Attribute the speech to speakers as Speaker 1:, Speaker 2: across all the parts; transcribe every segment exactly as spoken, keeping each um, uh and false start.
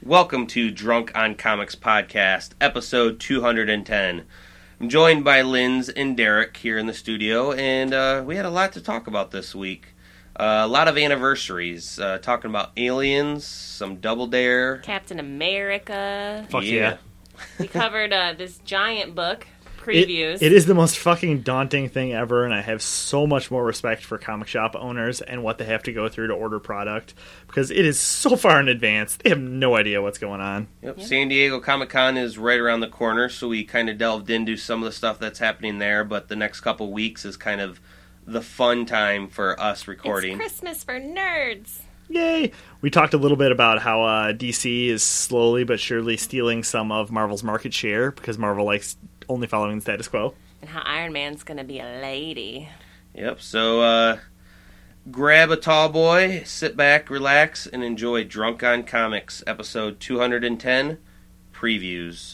Speaker 1: Welcome to Drunk on Comics Podcast, episode two hundred ten. I'm joined by Linz and Derek here in the studio, and uh, we had a lot to talk about this week. Uh, a lot of anniversaries, uh, talking about Aliens, some Double Dare.
Speaker 2: Captain America.
Speaker 3: Fuck yeah.
Speaker 1: yeah.
Speaker 2: We covered uh, this giant book, previews.
Speaker 3: It, it is the most fucking daunting thing ever, and I have so much more respect for comic shop owners and what they have to go through to order product, because it is so far in advance. They have no idea what's going on.
Speaker 1: Yep.
Speaker 2: Yep.
Speaker 1: San Diego Comic-Con is right around the corner, so we kind of delved into some of the stuff that's happening there, but the next couple weeks is kind of the fun time for us recording.
Speaker 2: It's Christmas for nerds.
Speaker 3: Yay! We talked a little bit about how uh, D C is slowly but surely stealing some of Marvel's market share, because Marvel likes only following the status quo.
Speaker 2: And how Iron Man's going to be a lady.
Speaker 1: Yep, so uh, grab a tall boy, sit back, relax, and enjoy Drunk on Comics, episode two hundred ten, Previews.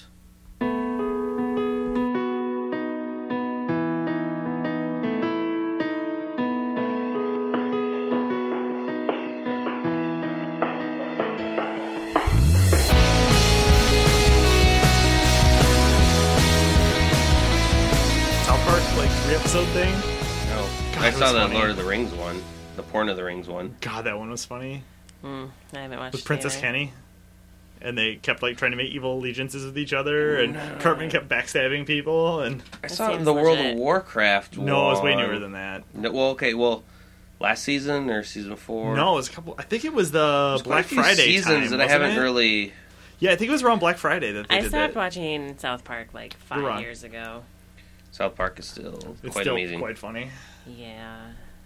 Speaker 3: Episode thing.
Speaker 1: No,
Speaker 3: God,
Speaker 1: I
Speaker 3: it
Speaker 1: saw
Speaker 3: was
Speaker 1: the
Speaker 3: funny.
Speaker 1: Lord of the Rings one, the Porn of the Rings one.
Speaker 3: God, that one was funny.
Speaker 2: Hmm, I haven't watched
Speaker 3: With Princess
Speaker 2: either.
Speaker 3: Kenny. And they kept like trying to make evil allegiances with each other, and Cartman kept backstabbing people. And
Speaker 1: I
Speaker 2: That
Speaker 1: saw it in
Speaker 2: seems
Speaker 1: the World
Speaker 2: legit.
Speaker 1: of Warcraft one.
Speaker 3: no, it was way newer than that.
Speaker 1: No, well, okay, well, last season or season four?
Speaker 3: No, it was a couple. I think it was the
Speaker 1: There's quite
Speaker 3: Black
Speaker 1: a few
Speaker 3: Friday
Speaker 1: seasons
Speaker 3: time,
Speaker 1: that I
Speaker 3: wasn't
Speaker 1: haven't
Speaker 3: it?
Speaker 1: really.
Speaker 3: Yeah, I think it was around Black Friday that they
Speaker 2: I
Speaker 3: did
Speaker 2: stopped
Speaker 3: that.
Speaker 2: watching South Park like
Speaker 3: You're
Speaker 2: five
Speaker 3: wrong.
Speaker 2: years ago.
Speaker 1: South Park is still
Speaker 3: It's
Speaker 1: quite
Speaker 3: still
Speaker 1: amazing.
Speaker 3: quite funny.
Speaker 2: Yeah.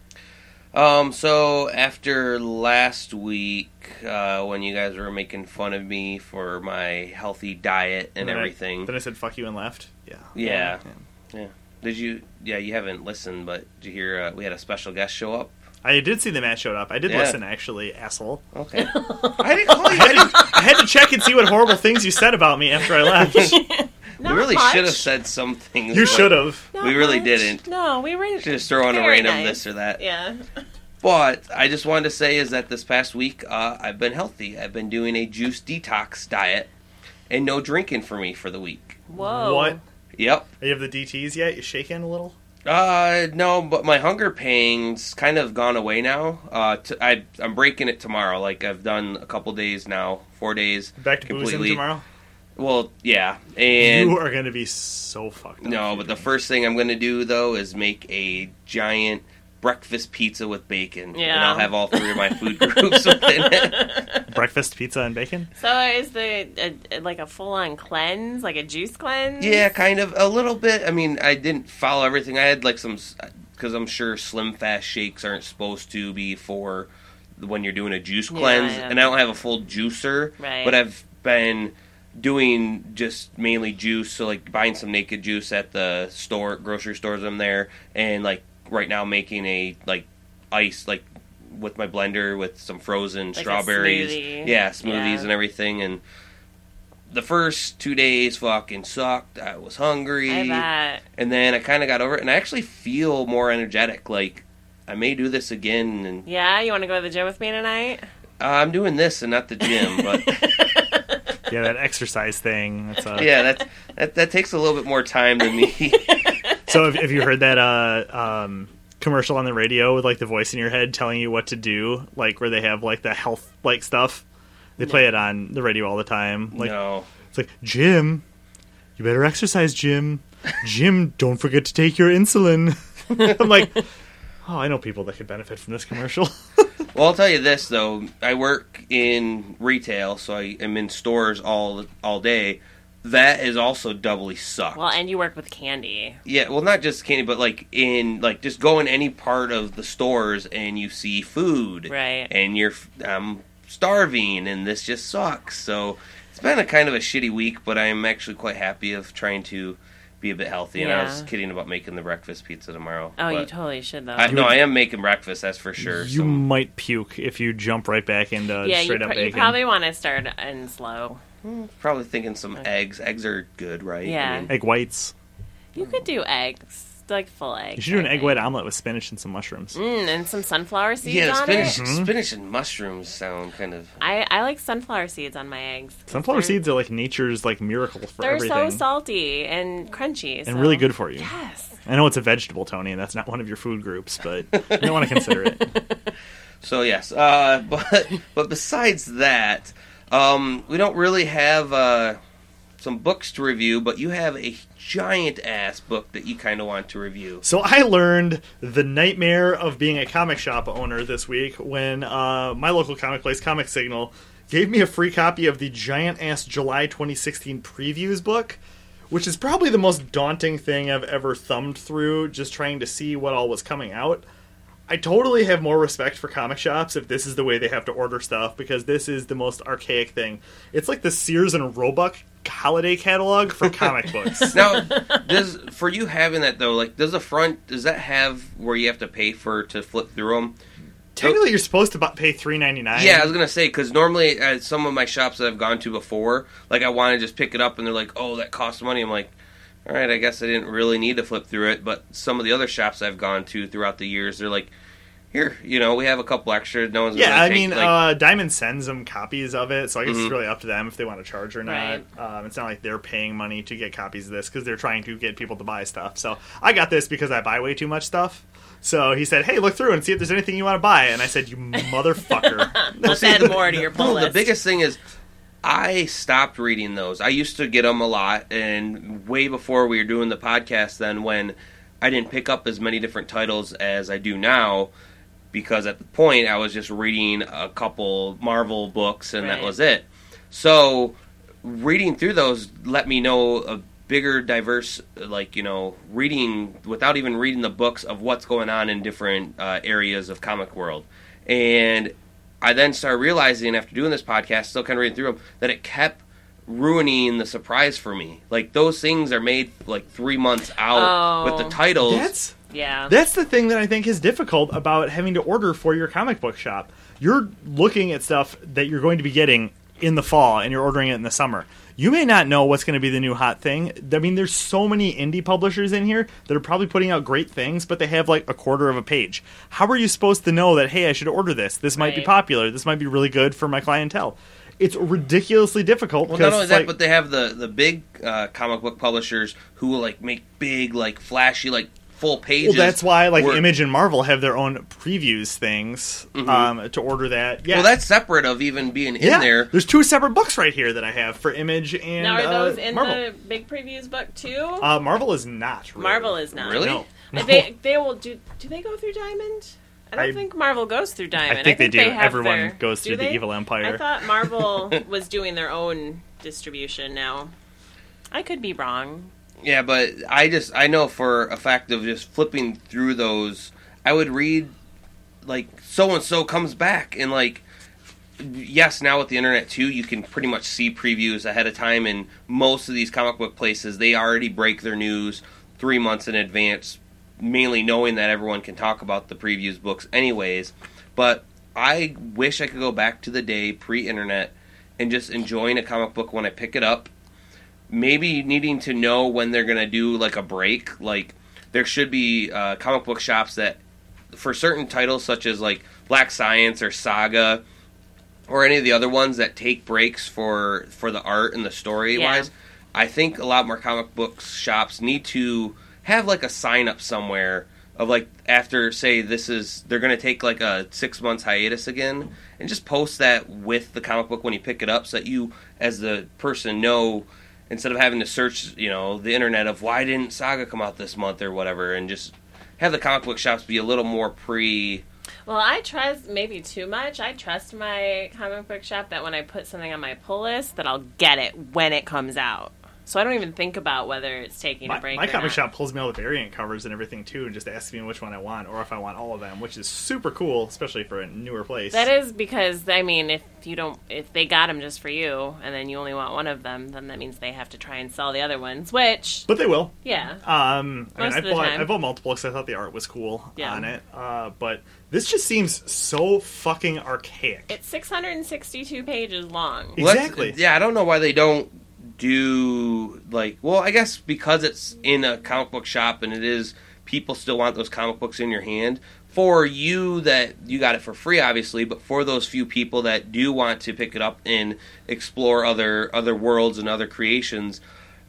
Speaker 1: Um, so after last week, uh, when you guys were making fun of me for my healthy diet and,
Speaker 3: then I-
Speaker 1: everything,
Speaker 3: then I said "fuck you" and left. Yeah.
Speaker 1: yeah,
Speaker 3: Yeah.
Speaker 1: yeah. Did you? Yeah, you haven't listened, but did you hear? Uh, we had a special guest show up.
Speaker 3: I did see the Matt showed up. I did
Speaker 1: Yeah.
Speaker 3: listen, actually, asshole.
Speaker 1: Okay, I didn't call you.
Speaker 3: I, didn't, I had to check and see what horrible things you said about me after I left.
Speaker 1: We really
Speaker 2: much.
Speaker 1: should have said some things.
Speaker 3: You
Speaker 1: but
Speaker 3: should have.
Speaker 2: Not
Speaker 1: We really
Speaker 2: much.
Speaker 1: didn't.
Speaker 2: No, we were
Speaker 1: Should just throw on a
Speaker 2: very
Speaker 1: random
Speaker 2: nice.
Speaker 1: this or that.
Speaker 2: Yeah.
Speaker 1: But I just wanted to say is that this past week uh, I've been healthy. I've been doing a juice detox diet and no drinking for me for the week.
Speaker 2: Whoa.
Speaker 3: What?
Speaker 1: Yep.
Speaker 3: Are you have the D Ts yet? You shaking a little?
Speaker 1: Uh, no, but my hunger pangs kind of gone away now. Uh, t- I I'm breaking it tomorrow. Like I've done a couple days now, four days.
Speaker 3: Back to boozing
Speaker 1: completely.
Speaker 3: tomorrow?
Speaker 1: Well, yeah, and
Speaker 3: You are going to be so fucked up.
Speaker 1: no, but the first thing I'm going to do though is make a giant breakfast pizza with bacon, and
Speaker 2: Yeah.
Speaker 1: I'll have all three of my food groups within it.
Speaker 3: Breakfast, pizza, and bacon?
Speaker 2: So is the a, like a full-on cleanse, like a juice cleanse?
Speaker 1: Yeah, kind of a little bit. I mean, I didn't follow everything. I had like some, because I'm sure Slim Fast shakes aren't supposed to be for when you're doing a juice
Speaker 2: Yeah,
Speaker 1: cleanse,
Speaker 2: yeah.
Speaker 1: and I don't have a full juicer.
Speaker 2: Right.
Speaker 1: But I've been doing just mainly juice, so like buying some Naked Juice at the store, grocery stores. I'm there, and like right now making a like ice like with my blender with some frozen
Speaker 2: Like a
Speaker 1: strawberries.
Speaker 2: smoothie.
Speaker 1: Yeah, smoothies
Speaker 2: Yeah.
Speaker 1: and everything, and. The first two days fucking sucked. I was hungry.
Speaker 2: I bet.
Speaker 1: And then I kind of got over it, and I actually feel more energetic. Like, I may do this again, and
Speaker 2: Yeah, you want to go to the gym with me tonight?
Speaker 1: uh, I'm doing this and not the gym, but
Speaker 3: Yeah, that exercise thing. That's, uh,
Speaker 1: yeah, that's, that that takes a little bit more time than me.
Speaker 3: So have, have you heard that uh, um, commercial on the radio with like the voice in your head telling you what to do, like where they have like the health like stuff? They play it on the radio all the time. Like
Speaker 1: no.
Speaker 3: it's like, Jim, you better exercise, Jim. Jim, don't forget to take your insulin. I'm like, oh, I know people that could benefit from this commercial.
Speaker 1: Well, I'll tell you this, though. I work in retail, so I am in stores all all day. That is also doubly sucked.
Speaker 2: Well, and you work with candy.
Speaker 1: Yeah, well, not just candy, but like in like just go in any part of the stores and you see food,
Speaker 2: Right.
Speaker 1: And you're um, starving, and this just sucks. So it's been a kind of a shitty week, but I'm actually quite happy of trying to be a bit healthy. And I was
Speaker 2: Yeah.
Speaker 1: kidding about making the breakfast pizza tomorrow.
Speaker 2: Oh, you
Speaker 1: but
Speaker 2: totally should, though.
Speaker 1: I, no, I am making breakfast. That's for sure.
Speaker 3: You
Speaker 1: Some-
Speaker 3: might puke if you jump right back into
Speaker 2: yeah, you,
Speaker 3: straight up
Speaker 2: pr- you
Speaker 3: bacon.
Speaker 2: probably want to start in slow.
Speaker 1: probably thinking some eggs. Eggs are good, right?
Speaker 2: Yeah.
Speaker 1: I mean,
Speaker 3: Egg whites.
Speaker 2: You could do eggs like full egg.
Speaker 3: You should do an
Speaker 2: I
Speaker 3: egg
Speaker 2: think.
Speaker 3: white omelet with spinach and some mushrooms.
Speaker 2: Mm, and some sunflower seeds
Speaker 1: Yeah,
Speaker 2: on
Speaker 1: spinach,
Speaker 2: it.
Speaker 3: Mhm.
Speaker 1: spinach and mushrooms sound kind of.
Speaker 2: I, I like sunflower seeds on my eggs. 'cause
Speaker 3: Sunflower
Speaker 2: they're-
Speaker 3: seeds are like nature's like miracle for
Speaker 2: They're
Speaker 3: everything.
Speaker 2: so salty and crunchy.
Speaker 3: and
Speaker 2: so-
Speaker 3: really good for you.
Speaker 2: Yes.
Speaker 3: I know it's a vegetable, Tony, and that's not one of your food groups, but you don't want to consider it.
Speaker 1: So yes, uh, but but besides that, um, we don't really have uh, some books to review. But you have a giant ass book that you kind of want to review.
Speaker 3: So I learned the nightmare of being a comic shop owner this week when uh, my local comic place, Comic Signal, gave me a free copy of the giant-ass July twenty sixteen previews book, which is probably the most daunting thing I've ever thumbed through, just trying to see what all was coming out. I totally have more respect for comic shops if this is the way they have to order stuff, because this is the most archaic thing. It's like the Sears and Roebuck holiday catalog for comic books.
Speaker 1: Now, does for you having that though, like, does the front does that have where you have to pay for to flip through them?
Speaker 3: Technically, you're supposed to bu- pay three ninety-nine.
Speaker 1: Yeah, I was gonna say because normally at some of my shops that I've gone to before, like I want to just pick it up and they're like, "Oh, that costs money." I'm like, "All right, I guess I didn't really need to flip through it." But some of the other shops I've gone to throughout the years, they're like, "Here, you know, we have a couple extra. No one's
Speaker 3: Yeah,
Speaker 1: gonna
Speaker 3: I
Speaker 1: take,
Speaker 3: mean,
Speaker 1: like,
Speaker 3: uh, Diamond sends them copies of it, so I guess
Speaker 1: Mhm.
Speaker 3: it's really up to them if they want to charge or not.
Speaker 2: Right.
Speaker 3: Um, it's not like they're paying money to get copies of this because they're trying to get people to buy stuff. So I got this because I buy way too much stuff. So he said, "Hey, look through and see if there's anything you want to buy." And I said, "You motherfucker."
Speaker 2: Let's
Speaker 1: see,
Speaker 2: add
Speaker 1: the-
Speaker 2: more to your
Speaker 1: No,
Speaker 2: pull
Speaker 1: the
Speaker 2: list.
Speaker 1: biggest thing is I stopped reading those. I used to get them a lot, and way before we were doing the podcast then when I didn't pick up as many different titles as I do now, because at the point I was just reading a couple Marvel books and that
Speaker 2: Right.
Speaker 1: was it. So reading through those let me know a bigger diverse, like, you know, reading without even reading the books of what's going on in different uh, areas of comic world. And I then started realizing after doing this podcast, still kind of reading through them, that it kept ruining the surprise for me. Like, those things are made like three months out
Speaker 2: Oh.
Speaker 1: with the titles.
Speaker 3: That's
Speaker 2: Yeah.
Speaker 3: That's the thing that I think is difficult about having to order for your comic book shop. You're looking at stuff that you're going to be getting in the fall, and you're ordering it in the summer. You may not know what's going to be the new hot thing. I mean, there's so many indie publishers in here that are probably putting out great things, but they have like a quarter of a page. How are you supposed to know that, hey, I should order this? This might be
Speaker 2: Right.
Speaker 3: popular. This might be really good for my clientele. It's ridiculously difficult.
Speaker 1: Well, not
Speaker 3: 'cause
Speaker 1: only
Speaker 3: it's
Speaker 1: that,
Speaker 3: like-
Speaker 1: but they have the the big uh, comic book publishers who will like make big, like flashy, like full pages.
Speaker 3: Well, that's why like
Speaker 1: where-
Speaker 3: Image and Marvel have their own previews things
Speaker 1: Mhm.
Speaker 3: um, to order that. Yeah,
Speaker 1: Well, that's separate of even being in
Speaker 3: yeah.
Speaker 1: there.
Speaker 3: There's two separate books right here that I have for Image and
Speaker 2: now, are those
Speaker 3: uh,
Speaker 2: in
Speaker 3: Marvel.
Speaker 2: the big previews book too?
Speaker 3: Uh, Marvel is not. Really.
Speaker 2: Marvel is not.
Speaker 1: Really?
Speaker 3: No.
Speaker 2: Uh, They they will do. Do they go through Diamond? I don't
Speaker 3: I-
Speaker 2: think Marvel goes through Diamond.
Speaker 3: I think they do.
Speaker 2: have
Speaker 3: Everyone
Speaker 2: their-
Speaker 3: goes
Speaker 2: do
Speaker 3: through the
Speaker 2: they?
Speaker 3: Evil Empire.
Speaker 2: I thought Marvel was doing their own distribution now. I could be wrong.
Speaker 1: Yeah, but I just I know for a fact of just flipping through those, I would read like so and so comes back and like yes, now with the internet too, you can pretty much see previews ahead of time, and most of these comic book places they already break their news three months in advance, mainly knowing that everyone can talk about the previews books anyways. But I wish I could go back to the day pre-internet and just enjoying a comic book when I pick it up. Maybe needing to know when they're going to do like a break. Like there should be uh, comic book shops that for certain titles such as like Black Science or Saga or any of the other ones that take breaks for for the art and the story
Speaker 2: Yeah.
Speaker 1: wise, I think a lot more comic book shops need to have like a sign up somewhere of like after say this is they're going to take like a six months hiatus again and just post that with the comic book when you pick it up so that you as the person know instead of having to search, you know, the internet of why didn't Saga come out this month or whatever, and just have the comic book shops be a little more pre.
Speaker 2: Well, I trust maybe too much. I trust my comic book shop that when I put something on my pull list, that I'll get it when it comes out. So I don't even think about whether it's taking
Speaker 3: My,
Speaker 2: a break.
Speaker 3: my
Speaker 2: or
Speaker 3: comic
Speaker 2: not.
Speaker 3: shop pulls me all the variant covers and everything too, and just asks me which one I want or if I want all of them, which is super cool, especially for a newer place.
Speaker 2: That is because I mean, if you don't, if they got them just for you, and then you only want one of them, then that means they have to try and sell the other ones. Which,
Speaker 3: but they will.
Speaker 2: yeah,
Speaker 3: Um, I mean,
Speaker 2: Most
Speaker 3: I
Speaker 2: of the
Speaker 3: bought
Speaker 2: time.
Speaker 3: I bought multiple because I thought the art was cool
Speaker 2: Yeah.
Speaker 3: on it. Uh, but this just seems so fucking archaic.
Speaker 2: it's six hundred sixty-two pages long.
Speaker 3: Yeah.
Speaker 1: Well, that's-
Speaker 3: Exactly.
Speaker 1: Yeah, I don't know why they don't do like. Well, I guess because it's in a comic book shop and it is people still want those comic books in your hand. For you that you got it for free, obviously, but for those few people that do want to pick it up and explore other other worlds and other creations,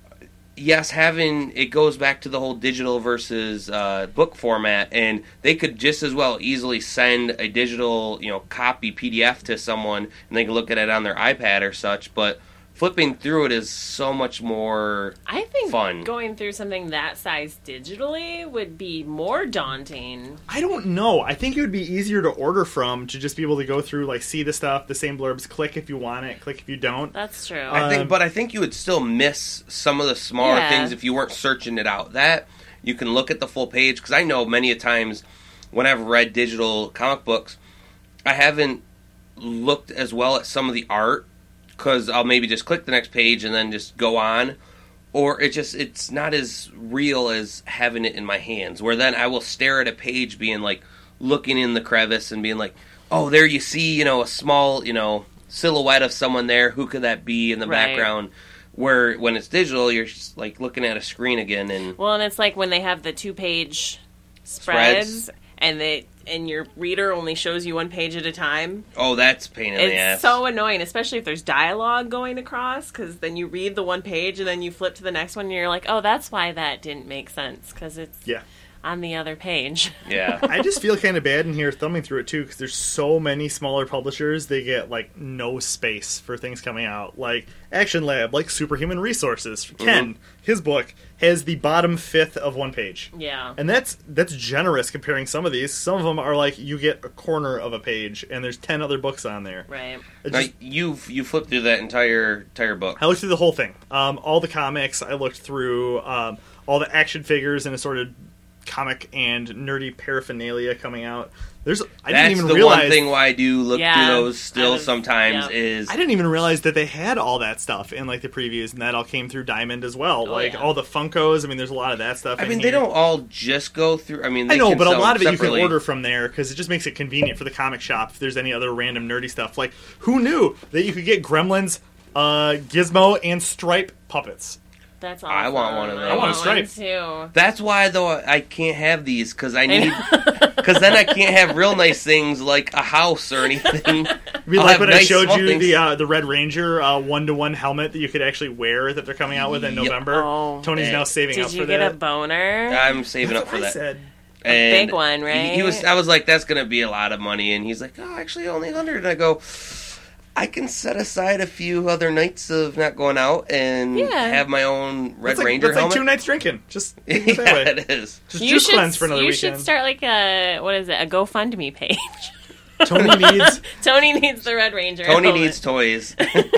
Speaker 1: yes, having it goes back to the whole digital versus uh, book format, and they could just as well easily send a digital, you know, copy P D F to someone, and they can look at it on their iPad or such. But flipping through it is so much more
Speaker 2: I think
Speaker 1: fun.
Speaker 2: Going through something that size digitally would be more daunting.
Speaker 3: I don't know. I think it would be easier to order from, to just be able to go through, like, see the stuff, the same blurbs, click if you want it, click if you don't.
Speaker 2: That's true.
Speaker 1: I think,
Speaker 3: Um,
Speaker 1: but I think you would still miss some of the smaller
Speaker 2: Yeah.
Speaker 1: things if you weren't searching it out. That you can look at the full page, because I know many a times when I've read digital comic books, I haven't looked as well at some of the art, because I'll maybe just click the next page and then just go on, or it just it's not as real as having it in my hands. Where then I will stare at a page, being like looking in the crevice and being like, oh, there you see, you know, a small, you know, silhouette of someone there. Who could that be in the
Speaker 2: Right.
Speaker 1: background? Where when it's digital, you're just like looking at a screen again. And
Speaker 2: Well, and it's like when they have the two-page spreads,
Speaker 1: Spreads.
Speaker 2: and they and your reader only shows you one page at a time.
Speaker 1: oh, that's a pain in the
Speaker 2: It's
Speaker 1: ass.
Speaker 2: so annoying, especially if there's dialogue going across, because then you read the one page and then you flip to the next one and you're like, oh, that's why that didn't make sense, because it's
Speaker 3: Yeah.
Speaker 2: on the other page.
Speaker 1: yeah.
Speaker 3: I just feel kind of bad in here thumbing through it, too, because there's so many smaller publishers, they get, like, no space for things coming out. Like, Action Lab, like Superhuman Resources. Ken, his book, has the bottom fifth of one page.
Speaker 2: Yeah.
Speaker 3: And that's that's generous comparing some of these. Some of them are like, you get a corner of a page, and there's ten other books on there.
Speaker 2: Right.
Speaker 3: It
Speaker 1: Now,
Speaker 3: just-
Speaker 1: you you flipped through that entire entire book.
Speaker 3: I looked through the whole thing. Um, all the comics. I looked through um, all the action figures and assorted comic and nerdy paraphernalia coming out. There's I
Speaker 1: That's
Speaker 3: didn't even
Speaker 1: the
Speaker 3: realize
Speaker 1: one thing why I do look
Speaker 2: Yeah,
Speaker 1: through those
Speaker 2: I
Speaker 1: still
Speaker 2: was-
Speaker 1: sometimes
Speaker 2: yeah.
Speaker 1: is
Speaker 3: I didn't even realize that they had all that stuff in like the previews, and that all came through Diamond as well.
Speaker 2: Oh,
Speaker 3: like
Speaker 2: yeah.
Speaker 3: all the Funkos. I mean, there's a lot of that stuff.
Speaker 1: I
Speaker 3: in
Speaker 1: mean,
Speaker 3: here.
Speaker 1: they don't all just go through. I mean, they
Speaker 3: I know,
Speaker 1: can
Speaker 3: but a
Speaker 1: sell
Speaker 3: lot of it you
Speaker 1: separately.
Speaker 3: can order from there because it just makes it convenient for the comic shop if there's any other random nerdy stuff. Like, who knew that you could get Gremlins, uh, Gizmo, and Stripe puppets?
Speaker 2: That's awesome.
Speaker 1: I want one of those.
Speaker 2: I
Speaker 1: I
Speaker 3: want a
Speaker 2: one
Speaker 3: stripe.
Speaker 2: too.
Speaker 1: That's why though I can't have these because I need because then I can't have real nice things like a house or anything.
Speaker 3: I mean,
Speaker 1: I'll
Speaker 3: like
Speaker 1: have
Speaker 3: when I
Speaker 1: nice
Speaker 3: showed
Speaker 1: small
Speaker 3: you
Speaker 1: things.
Speaker 3: the uh, the Red Ranger uh, one-to-one helmet that you could actually wear that they're coming out with in
Speaker 1: Yep.
Speaker 3: November.
Speaker 2: Oh,
Speaker 3: Tony's
Speaker 1: man.
Speaker 3: now saving
Speaker 2: Did
Speaker 3: up
Speaker 2: you
Speaker 3: for
Speaker 2: get
Speaker 3: that.
Speaker 2: a boner?
Speaker 1: I'm saving
Speaker 3: That's
Speaker 1: up for
Speaker 3: what I
Speaker 1: that.
Speaker 3: said.
Speaker 1: And
Speaker 2: big one,
Speaker 1: he-
Speaker 2: right?
Speaker 1: He, was. I was like, "That's going to be a lot of money," and he's like, "Oh, actually, only a hundred." And I go, "I can set aside a few other nights of not going out and
Speaker 2: Yeah.
Speaker 1: have my own Red
Speaker 3: That's like,
Speaker 1: Ranger
Speaker 3: that's like
Speaker 1: helmet."
Speaker 3: two nights drinking. Just think of it that
Speaker 1: yeah,
Speaker 3: way.
Speaker 1: it is.
Speaker 3: Just
Speaker 2: you
Speaker 3: juice
Speaker 2: should
Speaker 3: cleanse for another
Speaker 2: you
Speaker 3: weekend.
Speaker 2: should start like a what is it? A GoFundMe page.
Speaker 3: Tony needs
Speaker 2: Tony needs the Red Ranger.
Speaker 1: Tony
Speaker 2: helmet.
Speaker 1: needs toys.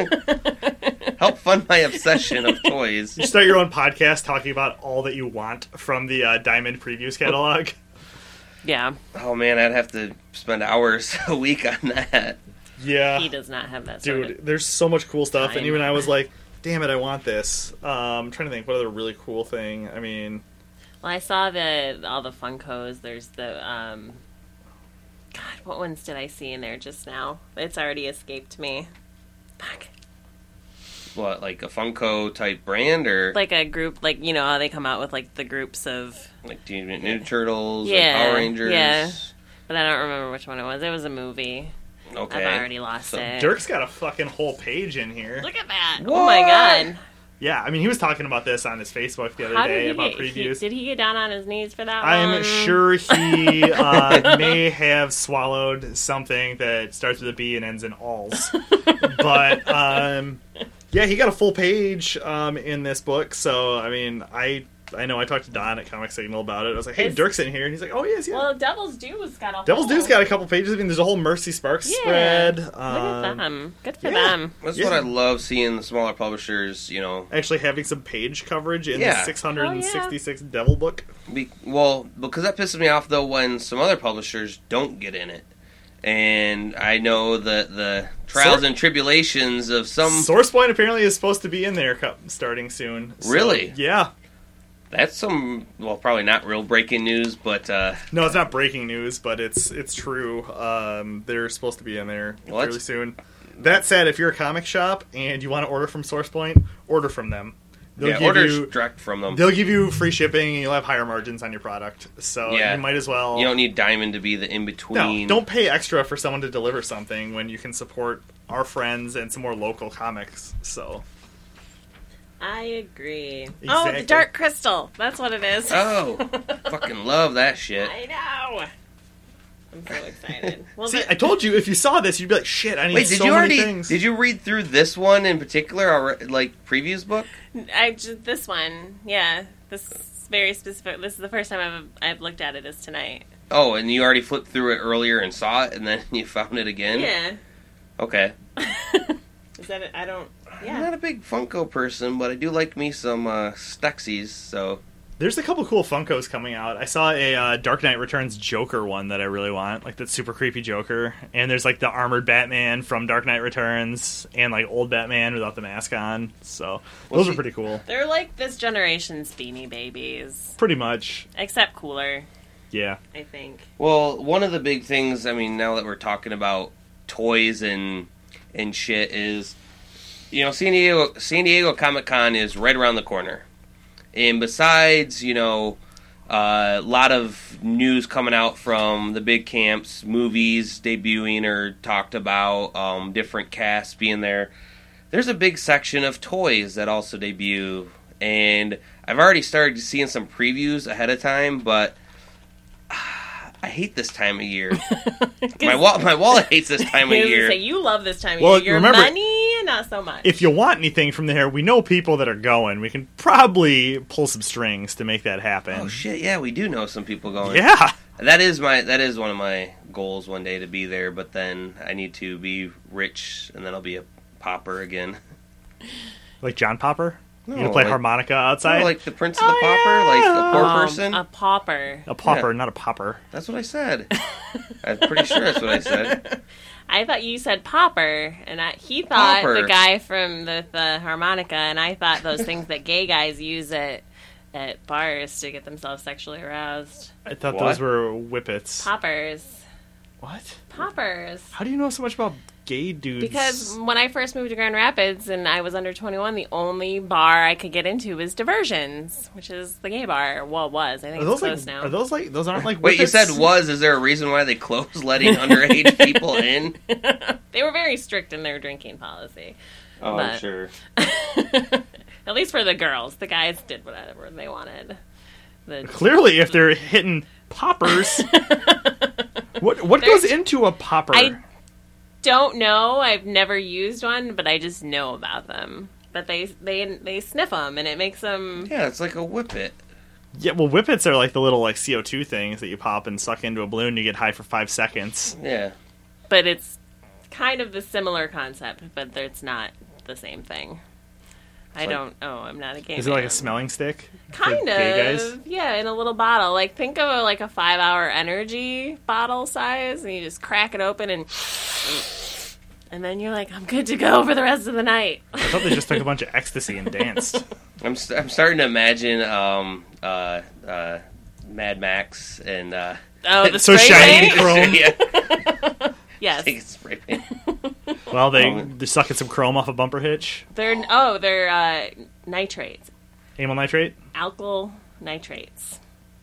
Speaker 1: Help fund my obsession of toys.
Speaker 3: you start your own podcast talking about all that you want from the uh, Diamond previews catalog.
Speaker 2: Yeah,
Speaker 1: Oh man, I'd have to spend hours a week on that.
Speaker 3: Yeah,
Speaker 2: he does not have that. Sort
Speaker 3: dude,
Speaker 2: of.
Speaker 3: there's so much cool stuff, and
Speaker 2: Time.
Speaker 3: even I was like, "Damn it, I want this." Um, I'm trying to think what other really cool thing. I mean,
Speaker 2: Well, I saw the all the Funkos. There's the um. God, what ones did I see in there just now? It's already escaped me. Fuck.
Speaker 1: What, like a Funko type brand or
Speaker 2: Like a group, like you know how they come out with like the groups of.
Speaker 1: like Teenage Mutant Ninja Turtles
Speaker 2: Yeah,
Speaker 1: and Power Rangers?
Speaker 2: yeah. But I don't remember which one it was. It was a movie.
Speaker 1: Okay.
Speaker 2: I've already lost
Speaker 1: So
Speaker 2: it.
Speaker 3: Dirk's got a fucking whole page in here.
Speaker 2: Look at that!
Speaker 1: What?
Speaker 2: Oh my god!
Speaker 3: Yeah, I mean, he was talking about this on his Facebook the other
Speaker 2: How
Speaker 3: day
Speaker 2: did he
Speaker 3: about
Speaker 2: get? He,
Speaker 3: previews.
Speaker 2: did he get down on his knees for that
Speaker 3: I
Speaker 2: one?
Speaker 3: am sure he uh, may have swallowed something that starts with a B and ends in alls. But, um, yeah, he got a full page um, in this book. So, I mean, I I know I talked to Don at Comic Signal about it. I was like, hey,
Speaker 2: Is-
Speaker 3: Dirk's in here. And he's like, oh, yes, yeah.
Speaker 2: Well, Devil's Due's got a.
Speaker 3: Devil's
Speaker 2: whole...
Speaker 3: Due's got a couple pages. I mean, there's a whole Mercy Sparks
Speaker 2: Yeah.
Speaker 3: spread.
Speaker 2: Look
Speaker 3: Um,
Speaker 2: at them. Good for
Speaker 3: yeah.
Speaker 2: them.
Speaker 1: That's
Speaker 3: Yeah.
Speaker 1: what I love seeing the smaller publishers, you know.
Speaker 3: Actually having some page coverage in
Speaker 1: Yeah.
Speaker 3: the six hundred sixty-six Devil book.
Speaker 1: Be, well, because that pisses me off though when some other publishers don't get in it. And I know the the trials
Speaker 3: Sor-
Speaker 1: and tribulations of some.
Speaker 3: SourcePoint apparently is supposed to be in there co- starting soon. So,
Speaker 1: Really?
Speaker 3: yeah.
Speaker 1: That's some, well, probably not real breaking news, but uh,
Speaker 3: No, it's not breaking news, but it's it's true. Um, they're supposed to be in there
Speaker 1: Well,
Speaker 3: fairly
Speaker 1: that's-
Speaker 3: soon. That said, if you're a comic shop and you want to order from SourcePoint, order from them. They'll
Speaker 1: yeah,
Speaker 3: give
Speaker 1: order
Speaker 3: you,
Speaker 1: direct from them.
Speaker 3: They'll give you free shipping, and you'll have higher margins on your product. So
Speaker 1: Yeah.
Speaker 3: you might as well.
Speaker 1: You don't need Diamond to be the in-between.
Speaker 3: No, don't pay extra for someone to deliver something when you can support our friends and some more local comics. So
Speaker 2: I agree. Oh,
Speaker 3: Exactly.
Speaker 2: the Dark Crystal. That's what it is.
Speaker 1: Oh, fucking love that shit.
Speaker 2: I know. I'm so excited. Well,
Speaker 3: see,
Speaker 2: the-
Speaker 3: I told you if you saw this, you'd be like, "Shit, I need
Speaker 1: Wait, did
Speaker 3: so
Speaker 1: you
Speaker 3: many
Speaker 1: already?
Speaker 3: things."
Speaker 1: Did you read through this one in particular, or like previous book?
Speaker 2: I just this one, yeah. This is very specific. This is the first time I've I've looked at it is tonight.
Speaker 1: Oh, and you already flipped through it earlier and saw it, and then you found it again.
Speaker 2: Yeah.
Speaker 1: Okay.
Speaker 2: Is that it? I don't.
Speaker 1: I'm
Speaker 2: Yeah.
Speaker 1: not a big Funko person, but I do like me some uh, Stuxies. So
Speaker 3: There's a couple cool Funkos coming out. I saw a uh, Dark Knight Returns Joker one that I really want, like that super creepy Joker. And there's like the armored Batman from Dark Knight Returns, and like old Batman without the mask on. So
Speaker 1: Well,
Speaker 3: those
Speaker 1: see-
Speaker 3: are pretty cool.
Speaker 2: They're like this generation's Beanie Babies,
Speaker 3: Pretty much,
Speaker 2: except cooler.
Speaker 3: yeah.
Speaker 2: I think.
Speaker 1: Well, one of the big things, I mean, now that we're talking about toys and and shit, is, you know, San Diego San Diego Comic-Con is right around the corner. And besides, you know, uh, a lot of news coming out from the big camps, movies debuting or talked about, um, different casts being there, there's a big section of toys that also debut. And I've already started seeing some previews ahead of time, but I hate this time of year. my wa- my wallet hates this time of
Speaker 2: I was gonna
Speaker 1: year.
Speaker 2: say, you love this time of
Speaker 3: Well,
Speaker 2: year. Your
Speaker 3: remember-
Speaker 2: money, not so much.
Speaker 3: If you want anything from there, we know people that are going. We can probably pull some strings to make that happen.
Speaker 1: Oh shit! Yeah, we do know some people going.
Speaker 3: Yeah.
Speaker 1: That is my that is one of my goals one day to be there. But then I need to be rich, and then I'll be a pauper again.
Speaker 3: Like John Popper?
Speaker 1: No,
Speaker 3: you gonna play
Speaker 1: like-
Speaker 3: harmonica outside?
Speaker 1: Oh, like the Prince of the
Speaker 2: Oh,
Speaker 1: Pauper,
Speaker 3: yeah.
Speaker 1: like a poor
Speaker 2: Um,
Speaker 1: person.
Speaker 2: a pauper.
Speaker 3: a pauper,
Speaker 1: yeah.
Speaker 3: not a popper.
Speaker 1: That's what I said. I'm pretty sure that's what I said.
Speaker 2: I thought you said popper, and I, he thought
Speaker 1: Pauper.
Speaker 2: the guy from the, the harmonica, and I thought those things that gay guys use at at bars to get themselves sexually aroused.
Speaker 3: I thought
Speaker 1: What?
Speaker 3: those were whippets.
Speaker 2: Poppers.
Speaker 3: What?
Speaker 2: Poppers.
Speaker 3: How do you know so much about gay dudes?
Speaker 2: Because when I first moved to Grand Rapids and I was under twenty-one, the only bar I could get into was Diversions, which is the gay bar. Well, it was. I think
Speaker 3: are
Speaker 2: it's
Speaker 3: those
Speaker 2: closed
Speaker 3: like
Speaker 2: now.
Speaker 3: are those like those aren't like
Speaker 1: Wait, you
Speaker 3: whippets?
Speaker 1: said was? Is there a reason why they closed letting underage people in?
Speaker 2: They were very strict in their drinking policy.
Speaker 1: Oh,
Speaker 2: But-
Speaker 1: I'm sure.
Speaker 2: At least for the girls. The guys did whatever they wanted. The
Speaker 3: Clearly, if they're hitting poppers, what what
Speaker 2: There's-
Speaker 3: goes into a popper?
Speaker 2: I don't know. I've never used one, but I just know about them. That they they they sniff them, and it makes them.
Speaker 1: Yeah, it's like a whippet.
Speaker 3: Yeah, well, whippets are like the little like C O two things that you pop and suck into a balloon. And you get high for five seconds.
Speaker 1: Yeah.
Speaker 2: But it's kind of the similar concept, but it's not the same thing. I
Speaker 1: like-
Speaker 2: don't. Oh, I'm not a gay.
Speaker 3: Is it like
Speaker 2: man.
Speaker 3: a smelling stick? for
Speaker 2: Kind
Speaker 3: gay guys?
Speaker 2: of, yeah, in a little bottle. Like think of a, like a five-hour energy bottle size, and you just crack it open, and and then you're like, I'm good to go for the rest of the night.
Speaker 3: I thought they just took a bunch of ecstasy and danced.
Speaker 1: I'm st- I'm starting to imagine um uh uh Mad Max and uh
Speaker 2: Oh, the
Speaker 3: So
Speaker 2: spray
Speaker 3: shiny
Speaker 2: paint?
Speaker 3: chrome.
Speaker 1: yeah.
Speaker 2: Yes,
Speaker 1: Take a spray paint.
Speaker 3: Well, they
Speaker 1: Oh.
Speaker 3: they're sucking some chrome off a bumper hitch.
Speaker 2: they're oh, they're uh, nitrates,
Speaker 3: Amyl nitrate.
Speaker 2: alkyl nitrates.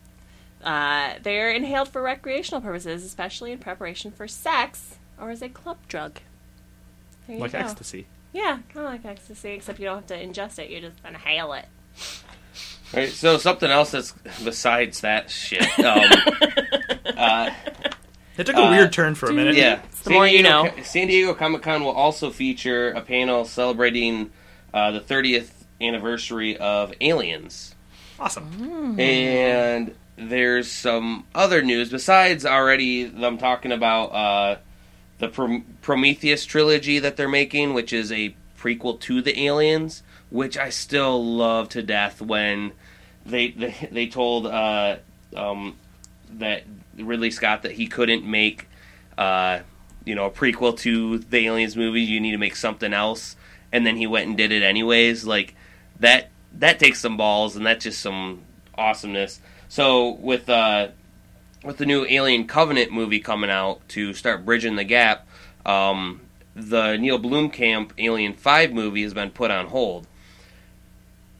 Speaker 2: Uh, they're inhaled for recreational purposes, especially in preparation for sex or as a club drug. There you
Speaker 3: Like
Speaker 2: go.
Speaker 3: ecstasy.
Speaker 2: Yeah, kind of like ecstasy, except you don't have to ingest it; you just inhale it.
Speaker 1: All right, so something else that's besides that shit. Um, uh,
Speaker 3: It took a
Speaker 1: Uh,
Speaker 3: weird turn for a minute.
Speaker 1: yeah,
Speaker 2: the more you know.
Speaker 1: San Diego Comic Con will also feature a panel celebrating uh, the thirtieth anniversary of Aliens.
Speaker 3: Awesome.
Speaker 1: And there's some other news besides already them talking about uh, the Prom- Prometheus trilogy that they're making, which is a prequel to the Aliens, which I still love to death. When they they, they told uh, um, that Ridley Scott that he couldn't make uh, you know a prequel to the Aliens movie, you need to make something else, and then he went and did it anyways. Like that that takes some balls, and that's just some awesomeness. So with uh, with the new Alien Covenant movie coming out to start bridging the gap, um, the Neil Blomkamp Alien five movie has been put on hold.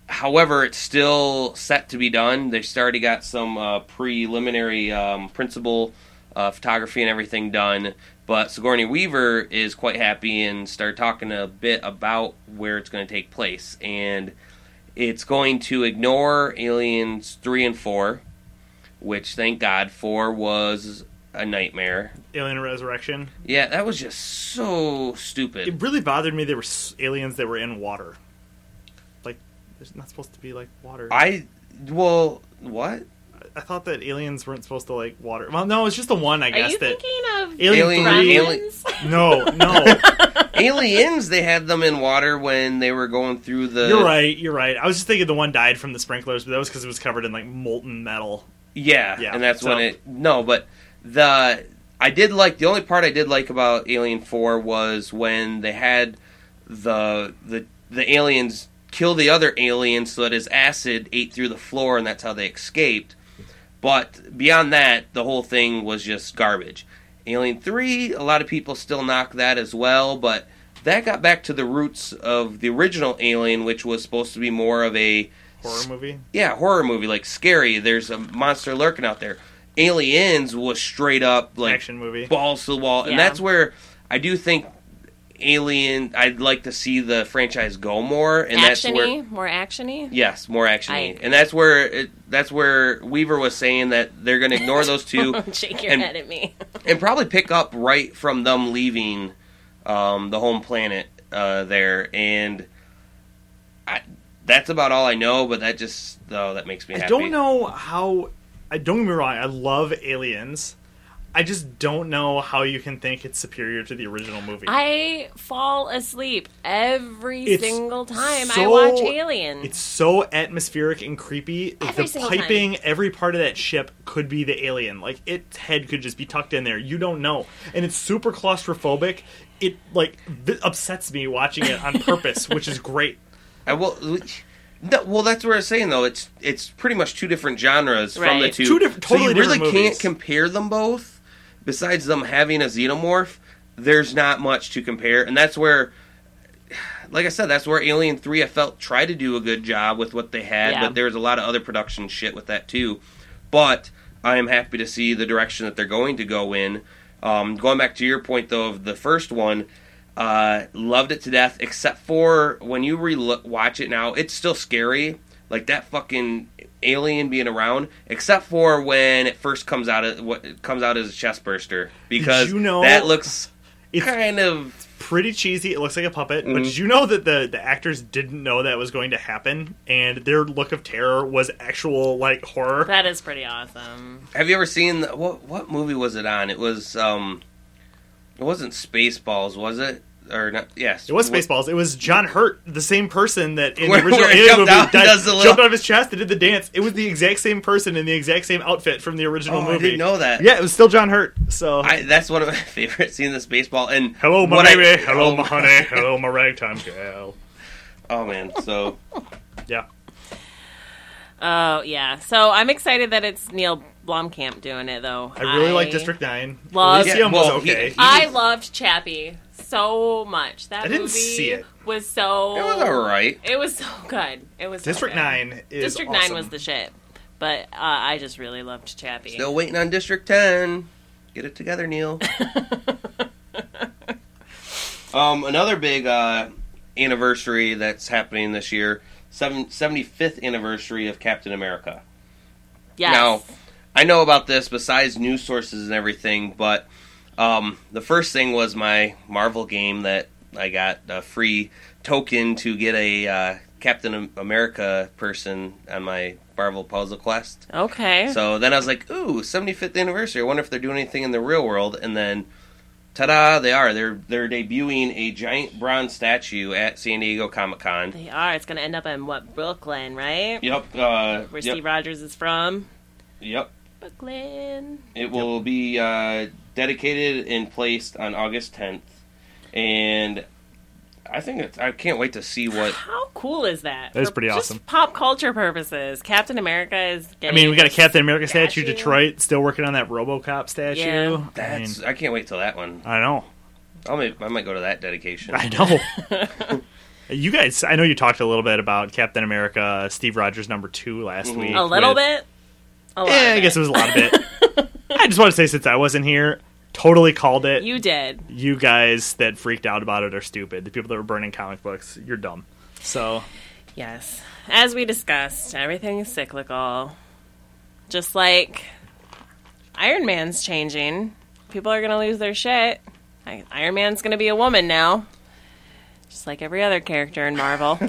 Speaker 1: however, it's still set to be done. They've already got some uh, preliminary um, principal uh, photography and everything done. But Sigourney Weaver is quite happy and started talking a bit about where it's going to take place. And it's going to ignore Aliens three and four, which, thank God, four was a nightmare.
Speaker 3: Alien Resurrection.
Speaker 1: Yeah, that was just so stupid.
Speaker 3: It really bothered me there were s- aliens that were in water. Like, there's not supposed to be, like, water.
Speaker 1: I, well, what?
Speaker 3: I thought that aliens weren't supposed to like water. Well, no, it's just the one, I
Speaker 2: Are
Speaker 3: guess.
Speaker 2: you
Speaker 3: that
Speaker 2: thinking of
Speaker 3: Alien
Speaker 1: Alien-
Speaker 2: Gremlins?
Speaker 3: No, no.
Speaker 1: Aliens, they had them in water when they were going through the...
Speaker 3: You're right, you're right. I was just thinking the one died from the sprinklers, but that was because it was covered in, like, molten metal.
Speaker 1: Yeah,
Speaker 3: Yeah,
Speaker 1: and that's
Speaker 3: so-
Speaker 1: when it... No, but the... I did like... The only part I did like about Alien four was when they had the the the aliens kill the other alien so that his acid ate through the floor, and that's how they escaped. But beyond that, the whole thing was just garbage. Alien three, a lot of people still knock that as well, but that got back to the roots of the original Alien, which was supposed to be more of a...
Speaker 3: Horror movie?
Speaker 1: Yeah, horror movie, like scary. There's a monster lurking out there. Aliens was straight up, like...
Speaker 3: Action movie.
Speaker 1: Balls to the wall.
Speaker 2: Yeah.
Speaker 1: And that's where I do think Alien... I'd like to see the franchise go more. And that's
Speaker 2: Action-y?
Speaker 1: where...
Speaker 2: More action-y?
Speaker 1: Yes, more action-y.
Speaker 2: I-
Speaker 1: And that's where it, that's where Weaver was saying that they're going to ignore those two
Speaker 2: Don't shake your
Speaker 1: and-
Speaker 2: head at me.
Speaker 1: and probably pick up right from them leaving um, the home planet uh, there. And I, that's about all I know, but that just, oh, that makes me
Speaker 3: I
Speaker 1: happy.
Speaker 3: don't know how... I don't get me wrong, I love Aliens. I just don't know how you can think it's superior to the original movie.
Speaker 2: I fall asleep every
Speaker 3: It's
Speaker 2: single time I
Speaker 3: so-
Speaker 2: watch Alien.
Speaker 3: It's so atmospheric and creepy.
Speaker 2: Every
Speaker 3: the
Speaker 2: single
Speaker 3: piping, every part of that ship could be the alien. Like, its head could just be tucked in there. You don't know. And it's super claustrophobic. It, like, v- upsets me watching it on purpose, which is great.
Speaker 1: I will. No, well, that's what I was saying, though. It's it's pretty much two different genres from the
Speaker 2: Right.
Speaker 1: two.
Speaker 3: Two diff- totally
Speaker 1: so you really
Speaker 3: different
Speaker 1: can't
Speaker 3: movies.
Speaker 1: compare them both. Besides them having a xenomorph, there's not much to compare. And that's where, like I said, that's where Alien three, I felt, tried to do a good job with what they had.
Speaker 2: Yeah.
Speaker 1: But there's a lot of other production shit with that, too. But I am happy to see the direction that they're going to go in. Um, going back to your point, though, of the first one, uh, loved it to death, except for when you re-watch it now, it's still scary. Like that fucking alien being around, except for when it first comes out of what it comes out as a chest burster, because
Speaker 3: you know-
Speaker 1: that looks
Speaker 3: It's
Speaker 1: kind of
Speaker 3: pretty cheesy. It looks like a puppet. But
Speaker 1: Mhm.
Speaker 3: did you know that the, the actors didn't know that was going to happen? And their look of terror was actual, like, horror?
Speaker 2: That is pretty awesome.
Speaker 1: Have you ever seen the, what what movie was it on? It was um, it wasn't Spaceballs, was it? Or not? Yes,
Speaker 3: It was Spaceballs. It was John Hurt, the same person that in
Speaker 1: Where-
Speaker 3: the original
Speaker 1: where he
Speaker 3: Alien
Speaker 1: jumped
Speaker 3: movie
Speaker 1: out and
Speaker 3: died-
Speaker 1: does the little-
Speaker 3: jumped out of his chest and did the dance. It was the exact same person in the exact same outfit from the original
Speaker 1: Oh, I
Speaker 3: movie.
Speaker 1: didn't know that.
Speaker 3: Yeah, it was still John Hurt. So
Speaker 1: I, that's one of my favorite scenes of Spaceball. And
Speaker 3: hello, my
Speaker 1: what I-
Speaker 3: baby. hello,
Speaker 1: oh,
Speaker 3: my honey. Hello, my ragtime gal.
Speaker 1: Oh man, so
Speaker 3: Yeah.
Speaker 2: Oh, yeah. So I'm excited that it's Neil Blomkamp doing it, though.
Speaker 3: I really like District nine.
Speaker 2: love-
Speaker 3: Elysium
Speaker 1: Yeah, well,
Speaker 3: was
Speaker 1: he-
Speaker 3: okay.
Speaker 1: he-
Speaker 2: I loved Chappie so much. That
Speaker 3: I didn't
Speaker 2: movie
Speaker 3: see it.
Speaker 2: was so...
Speaker 1: it was alright.
Speaker 2: It was so good. It was so
Speaker 3: District
Speaker 2: good.
Speaker 3: nine is
Speaker 2: District
Speaker 3: awesome.
Speaker 2: nine was the shit. But uh, I just really loved Chappie.
Speaker 1: Still waiting on District ten. Get it together, Neil. um, another big uh, anniversary that's happening this year, seven, seventy-fifth anniversary of Captain America.
Speaker 2: Yes.
Speaker 1: Now, I know about this besides news sources and everything, but um, the first thing was my Marvel game that I got a free token to get a uh, Captain America person on my Marvel Puzzle Quest.
Speaker 2: Okay.
Speaker 1: So then I was like, ooh, seventy-fifth anniversary. I wonder if they're doing anything in the real world. And then, ta-da, they are. They're they're debuting a giant bronze statue at San Diego Comic-Con.
Speaker 2: They are. It's going to end up in, what, Brooklyn, right?
Speaker 1: Yep. Uh,
Speaker 2: Where
Speaker 1: yep,
Speaker 2: Steve Rogers is from.
Speaker 1: Yep.
Speaker 2: Brooklyn.
Speaker 1: It will be uh, dedicated and placed on August tenth. And I think it's, I can't wait to see what...
Speaker 2: How cool is that?
Speaker 3: That is
Speaker 2: For
Speaker 3: pretty
Speaker 2: just
Speaker 3: awesome.
Speaker 2: pop culture purposes. Captain America is
Speaker 3: I
Speaker 2: getting
Speaker 3: mean, we got a Captain America statue,
Speaker 2: statue.
Speaker 3: Detroit, still working on that RoboCop statue.
Speaker 2: Yeah.
Speaker 3: I mean,
Speaker 1: That's I can't wait till that one.
Speaker 3: I know.
Speaker 1: I'll may, I might go to that dedication.
Speaker 3: I know. You guys, I know you talked a little bit about Captain America, Steve Rogers number two last
Speaker 1: Mm-hmm.
Speaker 3: week.
Speaker 2: A little
Speaker 3: with-
Speaker 2: bit? A lot
Speaker 3: Yeah,
Speaker 2: of
Speaker 3: I guess
Speaker 2: it.
Speaker 3: it was a lot of it. I just want to say, since I wasn't here, totally called it.
Speaker 2: You did.
Speaker 3: You guys that freaked out about it are stupid. The people that were burning comic books, you're dumb. So,
Speaker 2: Yes. As we discussed, everything is cyclical. Just like Iron Man's changing. People are going to lose their shit. I- Iron Man's going to be a woman now. Just like every other character in Marvel.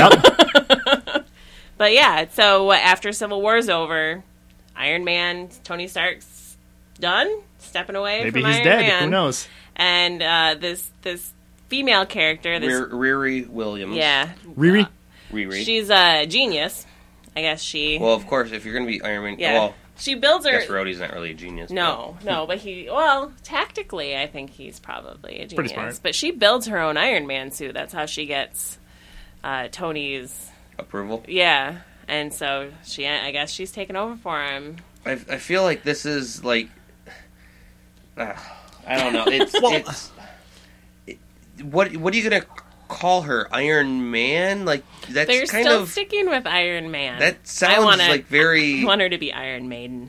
Speaker 3: yep.
Speaker 2: But yeah, so what, after Civil War's over, Iron Man, Tony Stark's done? Stepping away
Speaker 3: Maybe
Speaker 2: from
Speaker 3: he's
Speaker 2: Iron
Speaker 3: dead.
Speaker 2: Man.
Speaker 3: Who knows?
Speaker 2: And uh, this this female character, this
Speaker 1: Rir- Riri Williams.
Speaker 2: yeah,
Speaker 3: Riri?
Speaker 1: Riri.
Speaker 2: she's a genius. I guess she.
Speaker 1: Well, of course, if you're going to be Iron Man...
Speaker 2: yeah,
Speaker 1: Well,
Speaker 2: she builds
Speaker 1: I
Speaker 2: her.
Speaker 1: guess Rhodey's not really a genius.
Speaker 2: No, no, but he. Well, tactically, I think he's probably a
Speaker 3: Pretty
Speaker 2: genius.
Speaker 3: smart.
Speaker 2: But she builds her own Iron Man suit. That's how she gets uh, Tony's.
Speaker 1: But approval.
Speaker 2: Yeah, and so she. I guess she's taken over for him.
Speaker 1: I, I feel like this is like... Uh, I don't know. It's...
Speaker 3: Well-
Speaker 1: it's it, what, what are you going to call her? Iron Man? Like, that's
Speaker 2: They're
Speaker 1: kind
Speaker 2: still
Speaker 1: of...
Speaker 2: sticking with Iron Man.
Speaker 1: That
Speaker 2: I
Speaker 1: sounds
Speaker 2: wanna,
Speaker 1: like very
Speaker 2: I want her to be Iron Maiden.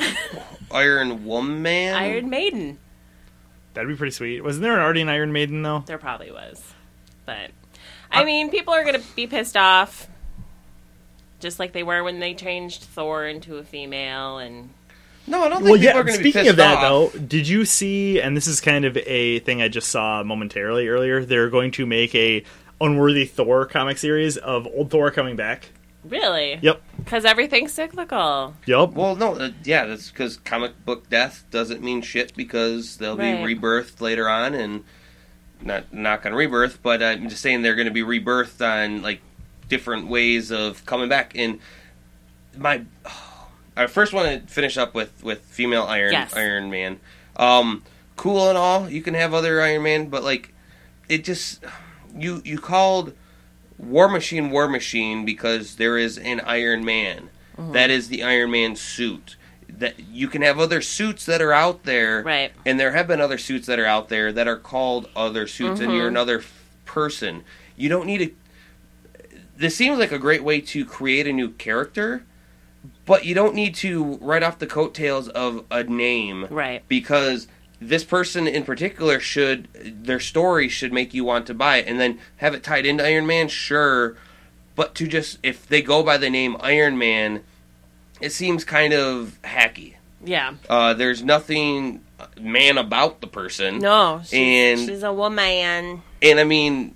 Speaker 1: Iron Woman.
Speaker 2: Iron Maiden.
Speaker 3: That'd be pretty sweet. Wasn't there already an Iron Maiden, though?
Speaker 2: There probably was, but I mean, people are gonna be pissed off, just like they were when they changed Thor into a female. And
Speaker 1: No, I don't think
Speaker 3: Well,
Speaker 1: people
Speaker 3: yeah,
Speaker 1: are going to be
Speaker 3: speaking
Speaker 1: pissed
Speaker 3: of that,
Speaker 1: off.
Speaker 3: though, did you see, and this is kind of a thing I just saw momentarily earlier, they're going to make a Unworthy Thor comic series of old Thor coming back.
Speaker 2: really,
Speaker 3: Yep.
Speaker 2: because everything's cyclical.
Speaker 3: Yep.
Speaker 1: Well, no, uh, yeah, that's because comic book death doesn't mean shit because they'll
Speaker 2: Right.
Speaker 1: be rebirthed later on, and not knock on rebirth, but I'm just saying they're going to be rebirthed on like different ways of coming back. And my, oh, I first want to finish up with with female Iron
Speaker 2: Yes.
Speaker 1: Iron Man. Um, cool and all, you can have other Iron Man, but like it just you you called War Machine War Machine because there is an Iron Man.
Speaker 2: Mm-hmm.
Speaker 1: That is the Iron Man suit. That you can have other suits that are out there,
Speaker 2: Right.
Speaker 1: and there have been other suits that are out there that are called other suits, and you're
Speaker 2: Mhm.
Speaker 1: another f- person. You don't need to. This seems like a great way to create a new character, but you don't need to write off the coattails of a name,
Speaker 2: Right.
Speaker 1: because this person in particular should, their story should make you want to buy it, and then have it tied into Iron Man, sure, but to just, if they go by the name Iron Man, it seems kind of hacky.
Speaker 2: Yeah.
Speaker 1: Uh, there's nothing man about the person.
Speaker 2: No, she's,
Speaker 1: And-
Speaker 2: she's a woman.
Speaker 1: And I mean,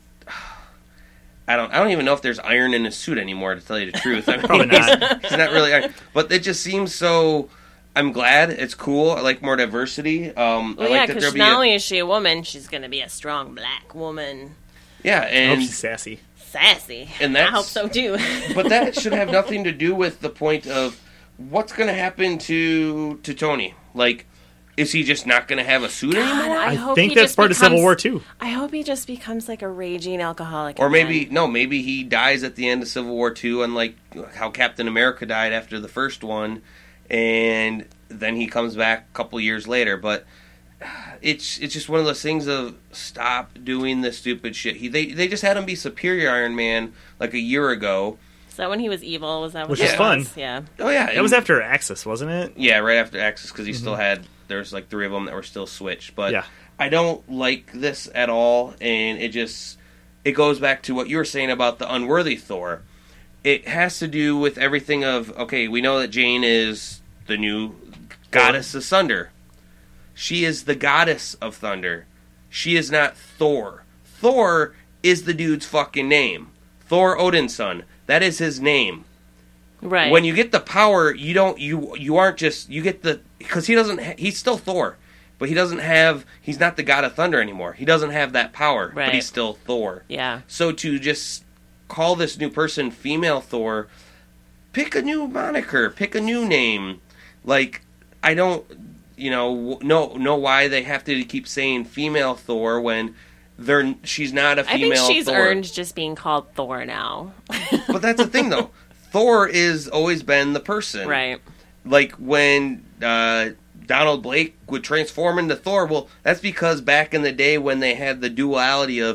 Speaker 1: I don't I don't even know if there's iron in his suit anymore, to tell you the truth. I mean,
Speaker 3: Probably not.
Speaker 1: He's, he's not really iron. But it just seems so... I'm glad. It's cool. I like more diversity. Um,
Speaker 2: Well,
Speaker 1: I
Speaker 2: yeah,
Speaker 1: like that
Speaker 2: because
Speaker 1: there'll be
Speaker 2: not
Speaker 1: a-
Speaker 2: only is she a woman, she's going to be a strong black woman.
Speaker 1: Yeah,
Speaker 3: I hope
Speaker 1: and
Speaker 3: she's sassy.
Speaker 2: Sassy.
Speaker 1: And
Speaker 2: I
Speaker 1: that's-
Speaker 2: hope so, too.
Speaker 1: but that should have nothing to do with the point of what's going to happen to to Tony. Like, is he just not going to have a suit
Speaker 2: God,
Speaker 1: anymore?
Speaker 2: I,
Speaker 3: I
Speaker 2: hope
Speaker 3: think
Speaker 2: he
Speaker 3: that's
Speaker 2: just
Speaker 3: part of Civil
Speaker 2: becomes-
Speaker 3: War too.
Speaker 2: I hope he just becomes like a raging alcoholic.
Speaker 1: Or
Speaker 2: again.
Speaker 1: maybe no, maybe he dies at the end of Civil War Two, unlike how Captain America died after the first one, and then he comes back a couple years later. But it's it's just one of those things of stop doing the stupid shit. He they they just had him be Superior Iron Man like a year ago.
Speaker 2: Is that when he was evil? Was that what
Speaker 3: Which
Speaker 2: that
Speaker 1: is
Speaker 3: fun.
Speaker 2: was? Yeah.
Speaker 1: Oh yeah,
Speaker 3: That was after Axis, wasn't it?
Speaker 1: yeah, right after Axis, because he
Speaker 3: Mm-hmm.
Speaker 1: still had there's like three of them that were still switched. But
Speaker 3: Yeah.
Speaker 1: I don't like this at all, and it just it goes back to what you were saying about the unworthy Thor. It has to do with everything of okay, we know that Jane is the new goddess of thunder. She is the goddess of thunder. She is not Thor. Thor is the dude's fucking name. Thor Odin's son. That is his name.
Speaker 2: Right.
Speaker 1: When you get the power, you don't you you aren't just you get the because he doesn't ha- he's still Thor, but he doesn't have he's not the god of thunder anymore. He doesn't have that power,
Speaker 2: Right.
Speaker 1: but he's still Thor.
Speaker 2: Yeah.
Speaker 1: So to just call this new person female Thor, pick a new moniker, pick a new name. Like I don't you know know know why they have to keep saying female Thor when they're she's not a
Speaker 2: I
Speaker 1: female
Speaker 2: think she's
Speaker 1: Thor.
Speaker 2: earned just being called Thor now.
Speaker 1: But that's the thing though. Thor is always been the person.
Speaker 2: Right.
Speaker 1: Like when uh, Donald Blake would transform into Thor, well, that's because back in the day when they had the duality of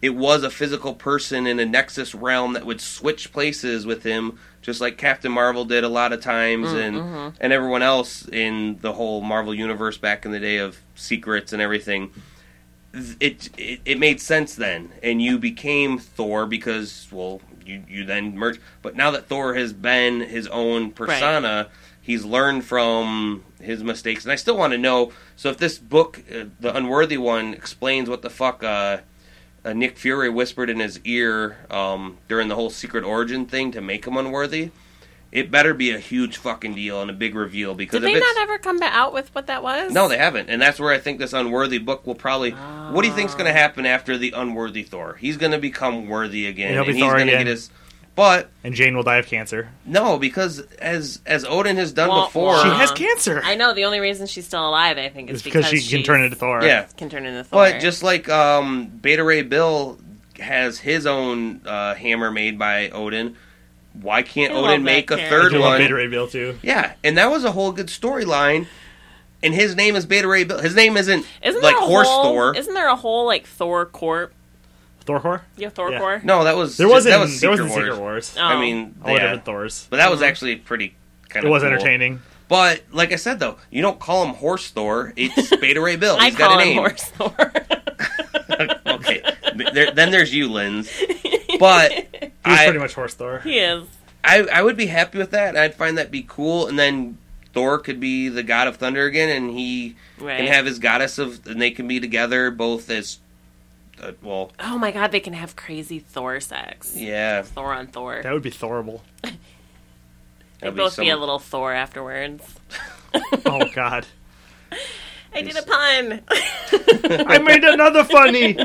Speaker 1: it was a physical person in a Nexus realm that would switch places with him, just like Captain Marvel did a lot of times, mm, and mm-hmm. and everyone else in the whole Marvel universe back in the day of secrets and everything. It, it it made sense then, and you became Thor because, well, you, you then merged. But now that Thor has been his own persona, right. he's learned from his mistakes. And I still want to know, so if this book, uh, The Unworthy One, explains what the fuck uh, uh, Nick Fury whispered in his ear um, during the whole Secret Origin thing to make him unworthy, it better be a huge fucking deal and a big reveal. Because
Speaker 2: Did
Speaker 1: if
Speaker 2: they
Speaker 1: it's,
Speaker 2: not ever come out with what that was?
Speaker 1: No, they haven't. And that's where I think this Unworthy book will probably... Oh. What do you think's going to happen after the Unworthy Thor? He's going to become worthy again.
Speaker 3: He'll be
Speaker 1: and
Speaker 3: Thor
Speaker 1: he's going to
Speaker 3: again.
Speaker 1: get his... But...
Speaker 3: And Jane will die of cancer.
Speaker 1: No, because as as Odin has done
Speaker 2: well,
Speaker 1: before...
Speaker 3: She has cancer.
Speaker 2: I know. The only reason she's still alive, I think, is
Speaker 3: it's because, because she can turn into Thor.
Speaker 1: Yeah.
Speaker 2: Can turn into Thor.
Speaker 1: But just like um, Beta Ray Bill has his own uh, hammer made by Odin... Why can't
Speaker 2: I
Speaker 1: Odin make a third
Speaker 3: I do
Speaker 1: one?
Speaker 3: love Beta Ray Bill too.
Speaker 1: Yeah, and that was a whole good storyline. And his name is Beta Ray Bill. His name isn't
Speaker 2: isn't
Speaker 1: like
Speaker 2: there a
Speaker 1: Horse
Speaker 2: whole,
Speaker 1: Thor.
Speaker 2: Isn't there a whole like Thor Corp?
Speaker 3: Thor Corps?
Speaker 2: Yeah, Thor
Speaker 3: yeah.
Speaker 2: Corps.
Speaker 1: No, that was
Speaker 3: there wasn't.
Speaker 1: That was
Speaker 3: there
Speaker 1: Secret
Speaker 3: wasn't
Speaker 1: Wars.
Speaker 3: Secret Wars.
Speaker 2: Oh.
Speaker 1: I mean,
Speaker 3: all
Speaker 1: yeah.
Speaker 3: different Thors.
Speaker 1: But that was
Speaker 2: mm-hmm.
Speaker 1: actually pretty kind of.
Speaker 3: It was
Speaker 1: cool.
Speaker 3: entertaining.
Speaker 1: But like I said, though, you don't call him Horse Thor. It's Beta Ray Bill. He's
Speaker 2: I
Speaker 1: got
Speaker 2: call
Speaker 1: a
Speaker 2: him
Speaker 1: name.
Speaker 2: Horse Thor.
Speaker 1: Okay, there, then there's you, Linz. But
Speaker 3: he's
Speaker 1: I,
Speaker 3: pretty much Horse Thor.
Speaker 2: He is.
Speaker 1: I, I would be happy with that. I'd find that be cool, and then Thor could be the god of thunder again, and he
Speaker 2: right.
Speaker 1: can have his goddess of, and they can be together both as, uh, well.
Speaker 2: Oh my god, they can have crazy Thor sex.
Speaker 1: Yeah,
Speaker 2: Thor on Thor.
Speaker 3: That would be Thorable.
Speaker 2: They'd both some... be a little Thor afterwards.
Speaker 3: Oh god.
Speaker 2: I did a pun.
Speaker 3: I made another funny.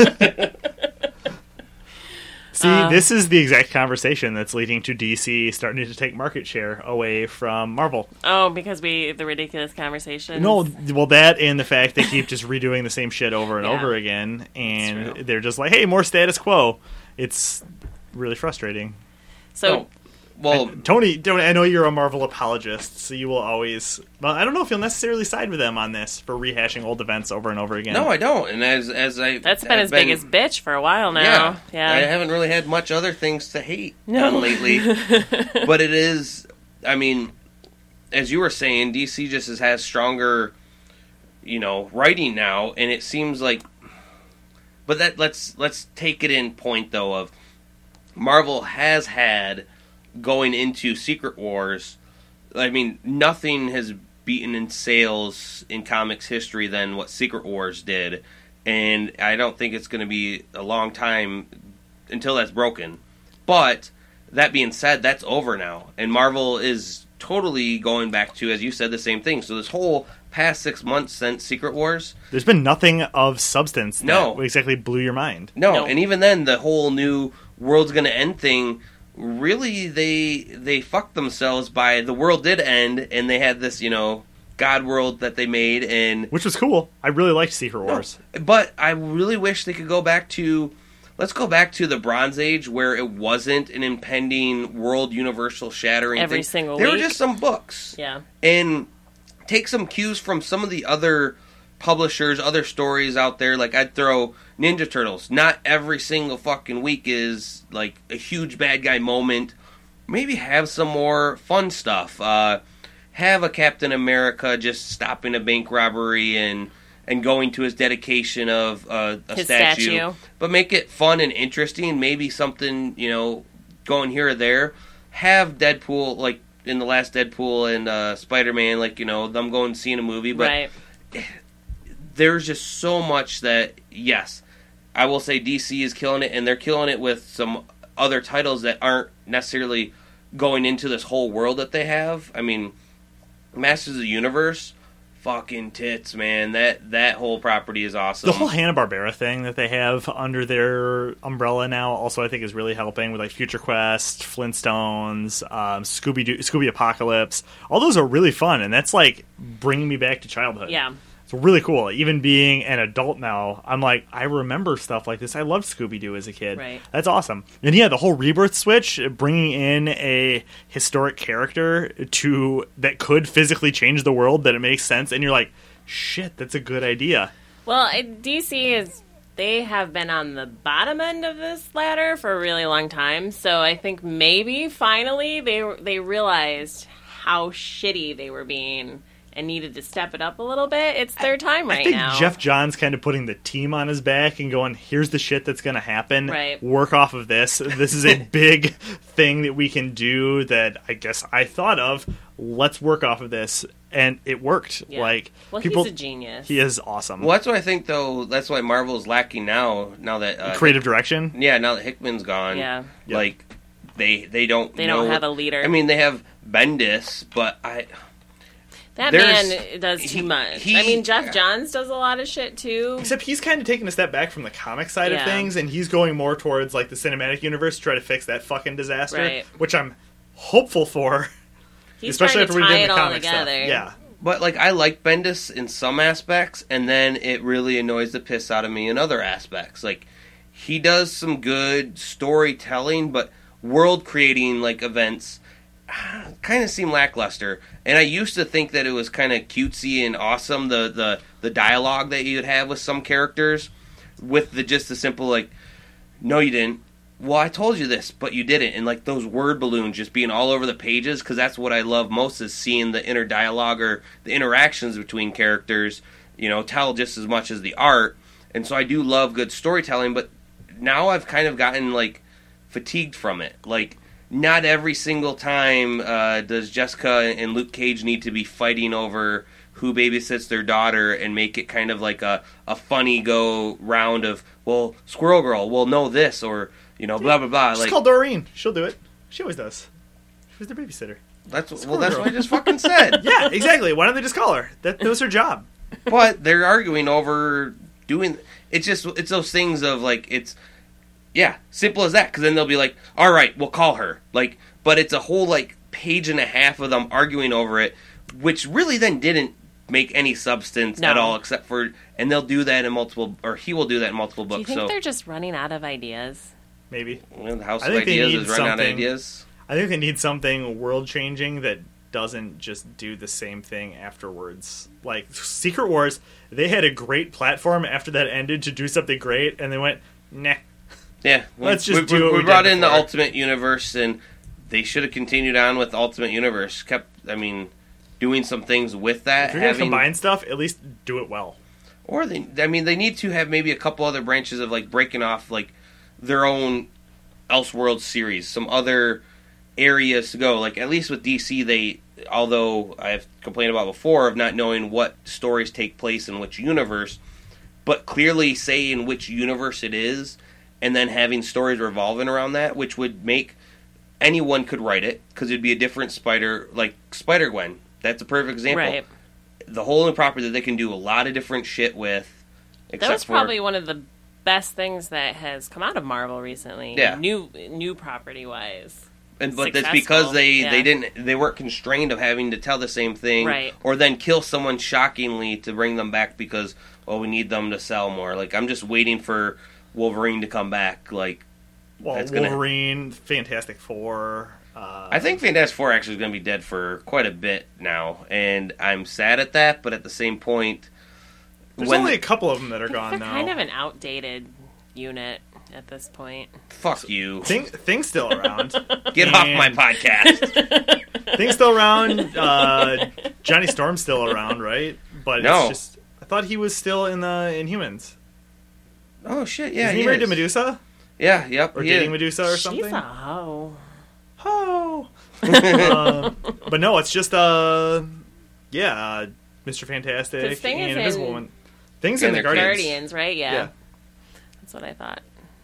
Speaker 3: See,
Speaker 2: Uh,
Speaker 3: this is the exact conversation that's leading to D C starting to take market share away from Marvel.
Speaker 2: Oh, because we the ridiculous conversation.
Speaker 3: No, well, that and the fact they keep just redoing the same shit over and
Speaker 2: Yeah.
Speaker 3: over again, and they're just like, "Hey, more status quo." It's really frustrating.
Speaker 2: So,
Speaker 1: oh, well,
Speaker 3: I, Tony, Tony, I know you're a Marvel apologist, so you will always. Well, I don't know if you'll necessarily side with them on this for rehashing old events over and over again.
Speaker 1: no, I don't. And as as I
Speaker 2: that's been
Speaker 1: I've
Speaker 2: his
Speaker 1: been,
Speaker 2: biggest bitch for a while now.
Speaker 1: Yeah,
Speaker 2: yeah.
Speaker 1: I haven't really had much other things to hate
Speaker 2: No.
Speaker 1: on lately. But it is, I mean, as you were saying, D C just has, has stronger, you know, writing now, and it seems like. But that let's let's take it in point though of Marvel has had going into Secret Wars. I mean, nothing has beaten in sales in comics history than what Secret Wars did, and I don't think it's going to be a long time until that's broken. But that being said, that's over now, and Marvel is totally going back to, as you said, the same thing. So this whole past six months since Secret Wars,
Speaker 3: there's been nothing of substance that
Speaker 1: No.
Speaker 3: exactly blew your mind.
Speaker 1: no,
Speaker 2: No.
Speaker 1: and even then, the whole new world's going to end thing. Really, they they fucked themselves by the world did end, and they had this, you know, God world that they made, and
Speaker 3: Which was cool. I really liked Secret Wars.
Speaker 1: No, but I really wish they could go back to, let's go back to the Bronze Age where it wasn't an impending world universal shattering
Speaker 2: Every
Speaker 1: thing.
Speaker 2: single
Speaker 1: There
Speaker 2: week.
Speaker 1: were just some books,
Speaker 2: Yeah.
Speaker 1: and take some cues from some of the other publishers, other stories out there. Like I'd throw Ninja Turtles. Not every single fucking week is like a huge bad guy moment. Maybe have some more fun stuff. Uh, have a Captain America just stopping a bank robbery and and going to his dedication of uh, a
Speaker 2: His
Speaker 1: statue.
Speaker 2: statue.
Speaker 1: But make it fun and interesting. Maybe something, you know, going here or there. Have Deadpool, like in the last Deadpool and uh, Spider-Man, like, you know, them going and seeing a movie. But
Speaker 2: Right.
Speaker 1: there's just so much that, yes, I will say D C is killing it, and they're killing it with some other titles that aren't necessarily going into this whole world that they have. I mean, Masters of the Universe, fucking tits, man. That that whole property is awesome.
Speaker 3: The whole Hanna-Barbera thing that they have under their umbrella now also I think is really helping with like Future Quest, Flintstones, um, Scooby-Doo, Scooby Apocalypse. All those are really fun, and that's like bringing me back to childhood.
Speaker 2: Yeah.
Speaker 3: It's really cool. Even being an adult now, I'm like, I remember stuff like this. I loved Scooby-Doo as a kid.
Speaker 2: Right.
Speaker 3: That's awesome. And yeah, the whole Rebirth switch, bringing in a historic character to that could physically change the world, that it makes sense, and you're like, shit, that's a good idea.
Speaker 2: Well, it, D C is they have been on the bottom end of this ladder for a really long time. So I think maybe finally they they realized how shitty they were being and needed to step it up a little bit. It's their time right
Speaker 3: I think
Speaker 2: now.
Speaker 3: Jeff John's kind of putting the team on his back and going, here's the shit that's going to happen.
Speaker 2: Right.
Speaker 3: Work off of this. This is a big thing that we can do that I guess I thought of. Let's work off of this. And it worked.
Speaker 2: Yeah.
Speaker 3: Like,
Speaker 2: well,
Speaker 3: people,
Speaker 2: he's a genius.
Speaker 3: He is awesome.
Speaker 1: Well, that's what I think, though. That's why Marvel's lacking now. Now that uh,
Speaker 3: creative direction.
Speaker 1: Yeah, now that Hickman's gone.
Speaker 2: Yeah.
Speaker 1: Like they they don't.
Speaker 2: They
Speaker 1: know,
Speaker 2: don't have a leader.
Speaker 1: I mean, they have Bendis, but I.
Speaker 2: That
Speaker 1: There's-
Speaker 2: man does too
Speaker 1: he-
Speaker 2: much.
Speaker 1: he-
Speaker 2: I mean, Jeff Johns does a lot of shit too.
Speaker 3: Except he's kind of taking a step back from the comic side of
Speaker 2: Yeah.
Speaker 3: things, and he's going more towards like the cinematic universe to try to fix that fucking disaster,
Speaker 2: Right.
Speaker 3: which I'm hopeful for.
Speaker 2: He's
Speaker 3: especially
Speaker 2: trying to
Speaker 3: after we
Speaker 2: tie
Speaker 3: did
Speaker 2: it
Speaker 3: the
Speaker 2: all
Speaker 3: comic
Speaker 2: together.
Speaker 3: stuff. Yeah.
Speaker 1: But like I like Bendis in some aspects, and then it really annoys the piss out of me in other aspects. Like he does some good storytelling, but world creating like events kind of seem lackluster. And I used to think that it was kind of cutesy and awesome the the the dialogue that you'd have with some characters, with the just the simple like, no, you didn't. Well, I told you this, but you didn't. And, like, those word balloons just being all over the pages, because that's what I love most is seeing the inner dialogue or the interactions between characters, you know, tell just as much as the art. And so I do love good storytelling, but now I've kind of gotten, like, fatigued from it. Like, not every single time uh, does Jessica and Luke Cage need to be fighting over who babysits their daughter and make it kind of like a, a funny go round of, well, Squirrel Girl will know this, or... You know, blah blah blah.
Speaker 3: Just
Speaker 1: like,
Speaker 3: call Doreen. She'll do it. She always does. She was their babysitter.
Speaker 1: That's
Speaker 3: Squirrel
Speaker 1: well, that's
Speaker 3: Girl.
Speaker 1: what I just fucking said.
Speaker 3: Yeah, exactly. Why don't they just call her? That, that was her job.
Speaker 1: But they're arguing over doing. It's just it's those things of like it's yeah, simple as that. Because then they'll be like, all right, we'll call her. Like, but it's a whole like page and a half of them arguing over it, which really then didn't make any substance
Speaker 2: No.
Speaker 1: at all, except for and they'll do that in multiple, or he will do that in multiple
Speaker 2: Do you
Speaker 1: books.
Speaker 2: think
Speaker 1: so
Speaker 2: they're just running out of ideas?
Speaker 3: Maybe.
Speaker 1: well, the House
Speaker 3: I
Speaker 1: of
Speaker 3: think they
Speaker 1: Ideas
Speaker 3: need
Speaker 1: is running out of
Speaker 3: something-
Speaker 1: ideas.
Speaker 3: I think they need something world-changing that doesn't just do the same thing afterwards. Like, Secret Wars, they had a great platform after that ended to do something great, and they went, nah.
Speaker 1: Yeah,
Speaker 3: Let's
Speaker 1: we,
Speaker 3: just
Speaker 1: we,
Speaker 3: do what
Speaker 1: we
Speaker 3: we
Speaker 1: brought
Speaker 3: did
Speaker 1: in the
Speaker 3: before.
Speaker 1: Ultimate Universe, and they should have continued on with Ultimate Universe. Kept, I mean, doing some things with that.
Speaker 3: If you're going to
Speaker 1: having-
Speaker 3: combine stuff, at least do it well.
Speaker 1: or they, I mean, they need to have maybe a couple other branches of like breaking off like their own Elseworlds series, some other areas to go. Like at least with D C, they, although I've complained about before of not knowing what stories take place in which universe, but clearly saying which universe it is, and then having stories revolving around that, which would make anyone could write it because it'd be a different Spider, like Spider Gwen. That's a perfect example.
Speaker 2: Right.
Speaker 1: The whole new property that they can do a lot of different shit with. Except
Speaker 2: That was
Speaker 1: for,
Speaker 2: probably one of the best things that has come out of Marvel recently.
Speaker 1: Yeah.
Speaker 2: New new property wise.
Speaker 1: and, but that's
Speaker 2: successful,
Speaker 1: because they,
Speaker 2: yeah.
Speaker 1: they didn't they weren't constrained of having to tell the same thing,
Speaker 2: Right.
Speaker 1: or then kill someone shockingly to bring them back because well we need them to sell more. Like I'm just waiting for Wolverine to come back. Like
Speaker 3: Well,
Speaker 1: That's gonna-
Speaker 3: Wolverine, Fantastic Four. Uh,
Speaker 1: I think Fantastic Four actually is going to be dead for quite a bit now, and I'm sad at that. But at the same point,
Speaker 3: there's
Speaker 1: when
Speaker 3: only a couple of them that are
Speaker 2: They're
Speaker 3: gone now.
Speaker 2: kind of an outdated unit at this point.
Speaker 1: fuck you,
Speaker 3: Thing, Thing's still around.
Speaker 1: get off
Speaker 3: and-
Speaker 1: my podcast.
Speaker 3: Thing's still around. Uh, Johnny Storm's still around, right? But
Speaker 1: No.
Speaker 3: it's just I thought he was still in the Inhumans.
Speaker 1: Oh shit, yeah,
Speaker 3: Isn't he,
Speaker 1: he
Speaker 3: married
Speaker 1: is.
Speaker 3: to Medusa
Speaker 1: Yeah, yep,
Speaker 3: or
Speaker 1: he
Speaker 3: dating
Speaker 1: is.
Speaker 3: Medusa or
Speaker 2: She's
Speaker 3: something?
Speaker 2: a hoe.
Speaker 3: Oh. uh, but no, it's just uh, yeah, uh, Mister Fantastic
Speaker 2: 'Cause Thing
Speaker 3: and
Speaker 2: is
Speaker 3: Invisible
Speaker 2: in-
Speaker 3: Woman. Things
Speaker 1: in
Speaker 3: in the
Speaker 1: the
Speaker 3: Guardians.
Speaker 2: Guardians, right? Yeah.
Speaker 3: Yeah.
Speaker 2: That's what I thought.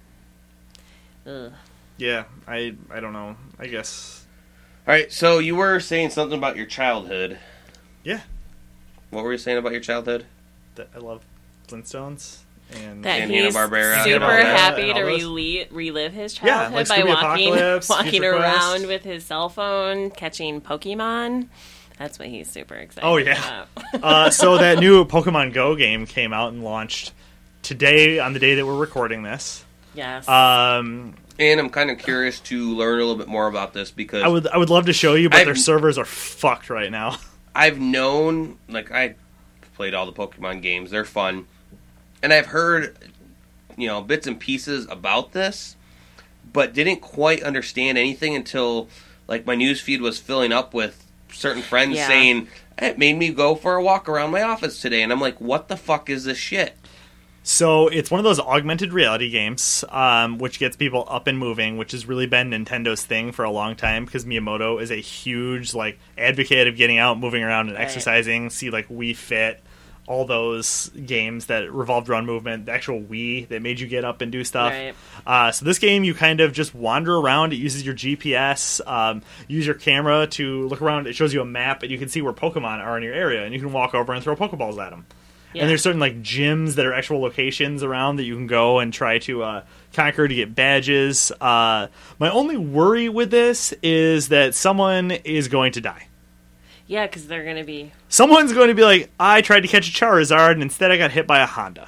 Speaker 2: Ugh.
Speaker 3: Yeah, I I don't know. I guess
Speaker 1: All right, so you were saying something about your childhood.
Speaker 3: yeah.
Speaker 1: What were you saying about your childhood?
Speaker 3: That I love Flintstones and
Speaker 2: That
Speaker 1: And
Speaker 2: he's
Speaker 1: Hanna-Barbera and
Speaker 2: super
Speaker 1: all that.
Speaker 2: happy
Speaker 3: And
Speaker 2: to
Speaker 3: all those.
Speaker 2: relive, relive his
Speaker 3: Yeah,
Speaker 2: childhood
Speaker 3: like
Speaker 2: by
Speaker 3: Scooby
Speaker 2: walking
Speaker 3: Apocalypse,
Speaker 2: walking
Speaker 3: Future Quest.
Speaker 2: around with his cell phone, catching Pokemon. That's what he's super excited
Speaker 3: Oh, yeah.
Speaker 2: about.
Speaker 3: uh, so that new Pokemon Go game came out and launched today on the day that we're recording this.
Speaker 2: Yes.
Speaker 3: Um,
Speaker 1: And I'm kind of curious to learn a little bit more about this because
Speaker 3: I would I would love to show you, but
Speaker 1: I've-
Speaker 3: their servers are fucked right now.
Speaker 1: I've known, like, I played all the Pokemon games. They're fun. And I've heard you know, bits and pieces about this, but didn't quite understand anything until, like, my news feed was filling up with certain friends
Speaker 2: Yeah.
Speaker 1: saying, it made me go for a walk around my office today. And I'm like, what the fuck is this shit?
Speaker 3: So it's one of those augmented reality games, um, which gets people up and moving, which has really been Nintendo's thing for a long time, because Miyamoto is a huge like advocate of getting out, moving around, and
Speaker 2: Right.
Speaker 3: exercising. See, like Wii Fit, all those games that revolved around movement, the actual Wii that made you get up and do stuff.
Speaker 2: Right.
Speaker 3: Uh, so this game, you kind of just wander around. It uses your G P S, um, use your camera to look around. It shows you a map, and you can see where Pokemon are in your area, and you can walk over and throw Pokeballs at them.
Speaker 2: Yeah.
Speaker 3: And there's certain like gyms that are actual locations around that you can go and try to uh, conquer to get badges. Uh, my only worry with this is that someone is going to die.
Speaker 2: Yeah, because they're going to be...
Speaker 3: Someone's going to be like, I tried to catch a Charizard and instead I got hit by a Honda.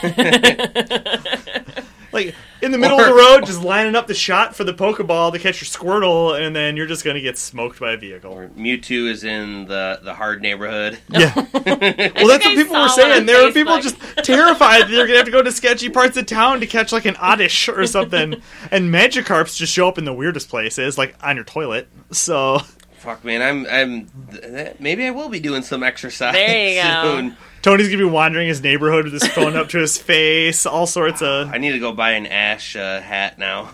Speaker 3: Like, in the middle
Speaker 1: Or-
Speaker 3: of the road, just lining up the shot for the Pokeball to catch your Squirtle, and then you're just going to get smoked by a vehicle.
Speaker 1: Or Mewtwo is in the, the hard neighborhood.
Speaker 3: Yeah. Well, that's what
Speaker 2: I
Speaker 3: people
Speaker 2: saw
Speaker 3: were
Speaker 2: one
Speaker 3: saying.
Speaker 2: on
Speaker 3: There were people
Speaker 2: Facebook.
Speaker 3: just terrified that they're going to have to go to sketchy parts of town to catch, like, an Oddish or something. And Magikarps just show up in the weirdest places, like on your toilet. So...
Speaker 1: Fuck, man, I'm, I'm, maybe I will be doing some exercise
Speaker 2: There you go.
Speaker 1: soon.
Speaker 3: Tony's going to be wandering his neighborhood with his phone up to his face, all sorts of...
Speaker 1: I need to go buy an Ash uh, hat now.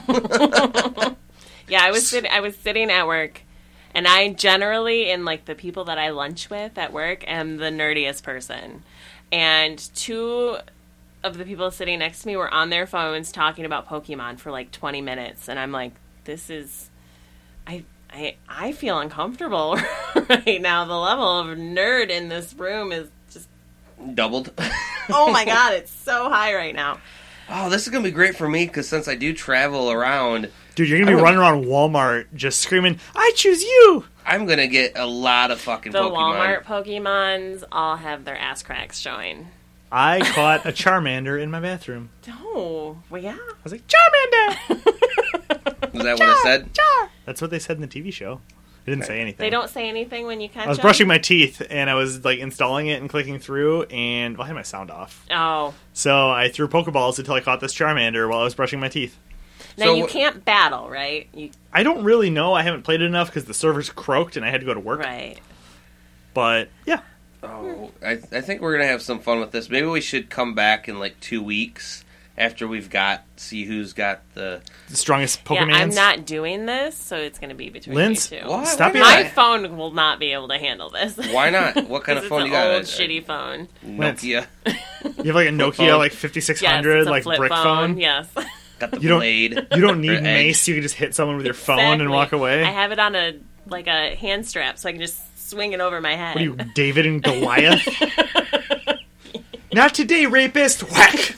Speaker 2: Yeah, I was sit- I was sitting at work, and I generally, in like the people that I lunch with at work, am the nerdiest person. And two of the people sitting next to me were on their phones talking about Pokemon for like twenty minutes, and I'm like, this is, I. I, I feel uncomfortable right now. The level of nerd in this room is just,
Speaker 1: Doubled.
Speaker 2: oh my god, it's so high right now.
Speaker 1: Oh, this is going to be great for me, because since I do travel around,
Speaker 3: Dude, you're going to be
Speaker 1: I'm
Speaker 3: running around Walmart just screaming, I choose you!
Speaker 1: I'm going to get a lot of fucking
Speaker 2: The
Speaker 1: Pokemon.
Speaker 2: Walmart Pokemons all have their ass cracks showing.
Speaker 3: I caught a Charmander in my bathroom.
Speaker 2: Oh, well, yeah.
Speaker 3: I was like, Charmander!
Speaker 1: Is that what it said?
Speaker 3: Char! That's what they said in the T V show. They didn't say anything.
Speaker 2: They don't say anything when you catch
Speaker 3: I was
Speaker 2: them?
Speaker 3: brushing my teeth, and I was like installing it and clicking through, and well, I had my sound off.
Speaker 2: Oh.
Speaker 3: So I threw Pokeballs until I caught this Charmander while I was brushing my teeth.
Speaker 2: Now,
Speaker 1: So
Speaker 2: you
Speaker 1: wh-
Speaker 2: can't battle, right? You
Speaker 3: I don't really know. I haven't played it enough because the servers croaked and I had to go to work.
Speaker 2: Right.
Speaker 3: But yeah,
Speaker 1: Oh, I, I think we're going to have some fun with this. Maybe we should come back in like two weeks after we've got, see who's got the...
Speaker 3: the strongest
Speaker 2: Yeah,
Speaker 3: Pokemans.
Speaker 2: I'm not doing this, so it's going to be between
Speaker 3: Linz,
Speaker 2: you two.
Speaker 1: What?
Speaker 3: stop
Speaker 1: Why
Speaker 3: being
Speaker 2: My
Speaker 1: not?
Speaker 2: phone will not be able to handle this.
Speaker 1: Why not? What kind of
Speaker 2: 'Cause
Speaker 1: phone
Speaker 2: it's
Speaker 1: you
Speaker 2: an
Speaker 1: got?
Speaker 2: old,
Speaker 1: A-
Speaker 2: shitty phone.
Speaker 1: Nokia.
Speaker 3: You have like a Nokia
Speaker 1: phone.
Speaker 3: like fifty-six
Speaker 2: Yes,
Speaker 3: hundred
Speaker 2: it's a
Speaker 3: like
Speaker 2: flip
Speaker 3: brick
Speaker 2: phone.
Speaker 3: phone.
Speaker 2: Yes.
Speaker 1: Got the
Speaker 3: You don't-
Speaker 1: blade.
Speaker 3: You don't need
Speaker 1: Or edge.
Speaker 3: mace. You can just hit someone with your phone and
Speaker 2: Exactly.
Speaker 3: walk away.
Speaker 2: I have it on a like a hand strap, so I can just swing it over my head.
Speaker 3: What are you, David and Goliath? Not today, rapist! Whack!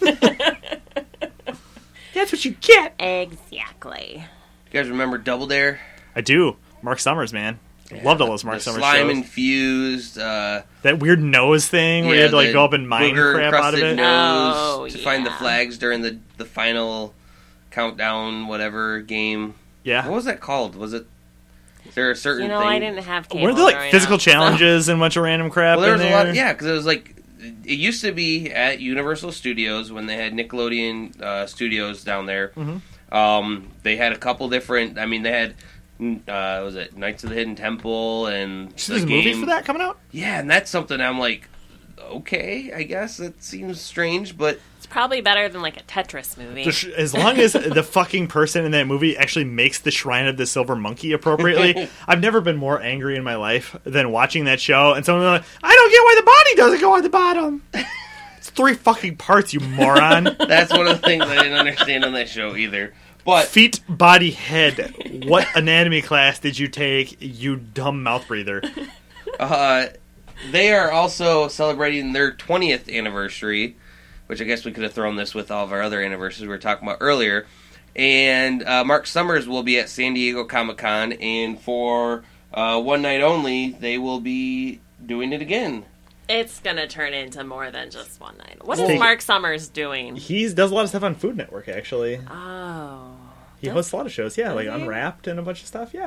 Speaker 3: That's what you get!
Speaker 2: Exactly.
Speaker 1: You guys remember Double Dare?
Speaker 3: I do. Mark Summers, man. Loved all those Mark
Speaker 1: The
Speaker 3: Summers
Speaker 1: slime
Speaker 3: shows.
Speaker 1: infused. Uh,
Speaker 3: That weird nose thing where you
Speaker 1: yeah,
Speaker 3: had to like
Speaker 1: the
Speaker 3: go up and mine
Speaker 1: booger
Speaker 3: crap out of
Speaker 1: crusted
Speaker 3: it.
Speaker 1: Nose
Speaker 2: Oh,
Speaker 1: to find the
Speaker 2: yeah.
Speaker 1: flags during the the final countdown, whatever game.
Speaker 3: Yeah.
Speaker 1: What was that called? Was it? Is there a certain
Speaker 2: You know,
Speaker 1: thing?
Speaker 2: I didn't have cable.
Speaker 3: Weren't there like
Speaker 2: growing
Speaker 3: physical
Speaker 2: up, so-
Speaker 3: challenges and a bunch of random crap
Speaker 1: Well, there
Speaker 3: in
Speaker 1: was a
Speaker 3: there?
Speaker 1: lot. Yeah, because it was like it used to be at Universal Studios when they had Nickelodeon uh, Studios down there.
Speaker 3: Mhm.
Speaker 1: Um, they had a couple different. I mean, they had. Uh, was it Knights of the Hidden Temple and
Speaker 3: So
Speaker 1: the
Speaker 3: there's a movie
Speaker 1: game-
Speaker 3: for that coming out?
Speaker 1: Yeah, and that's something I'm like, okay, I guess it seems strange, but
Speaker 2: It's probably better than like a Tetris movie.
Speaker 3: The sh- as long as the fucking person in that movie actually makes the Shrine of the Silver Monkey appropriately, I've never been more angry in my life than watching that show and someone like, I don't get why the body doesn't go on the bottom. It's three fucking parts, you moron.
Speaker 1: that's one of the things I didn't understand on that show either. But
Speaker 3: Feet, body, head. What anatomy class did you take, you dumb mouth breather?
Speaker 1: uh, they are also celebrating their twentieth anniversary, which I guess we could have thrown this with all of our other anniversaries we were talking about earlier. And uh, Mark Summers will be at San Diego Comic-Con, and for uh, one night only, they will be doing it again.
Speaker 2: It's gonna turn into more than just one night. What
Speaker 3: Well-
Speaker 2: is Mark Summers doing?
Speaker 3: He does a lot of stuff on Food Network, actually.
Speaker 2: Oh.
Speaker 3: He
Speaker 2: Does-
Speaker 3: hosts a lot of shows, yeah, like
Speaker 2: does he?
Speaker 3: Unwrapped and a bunch of stuff, yeah.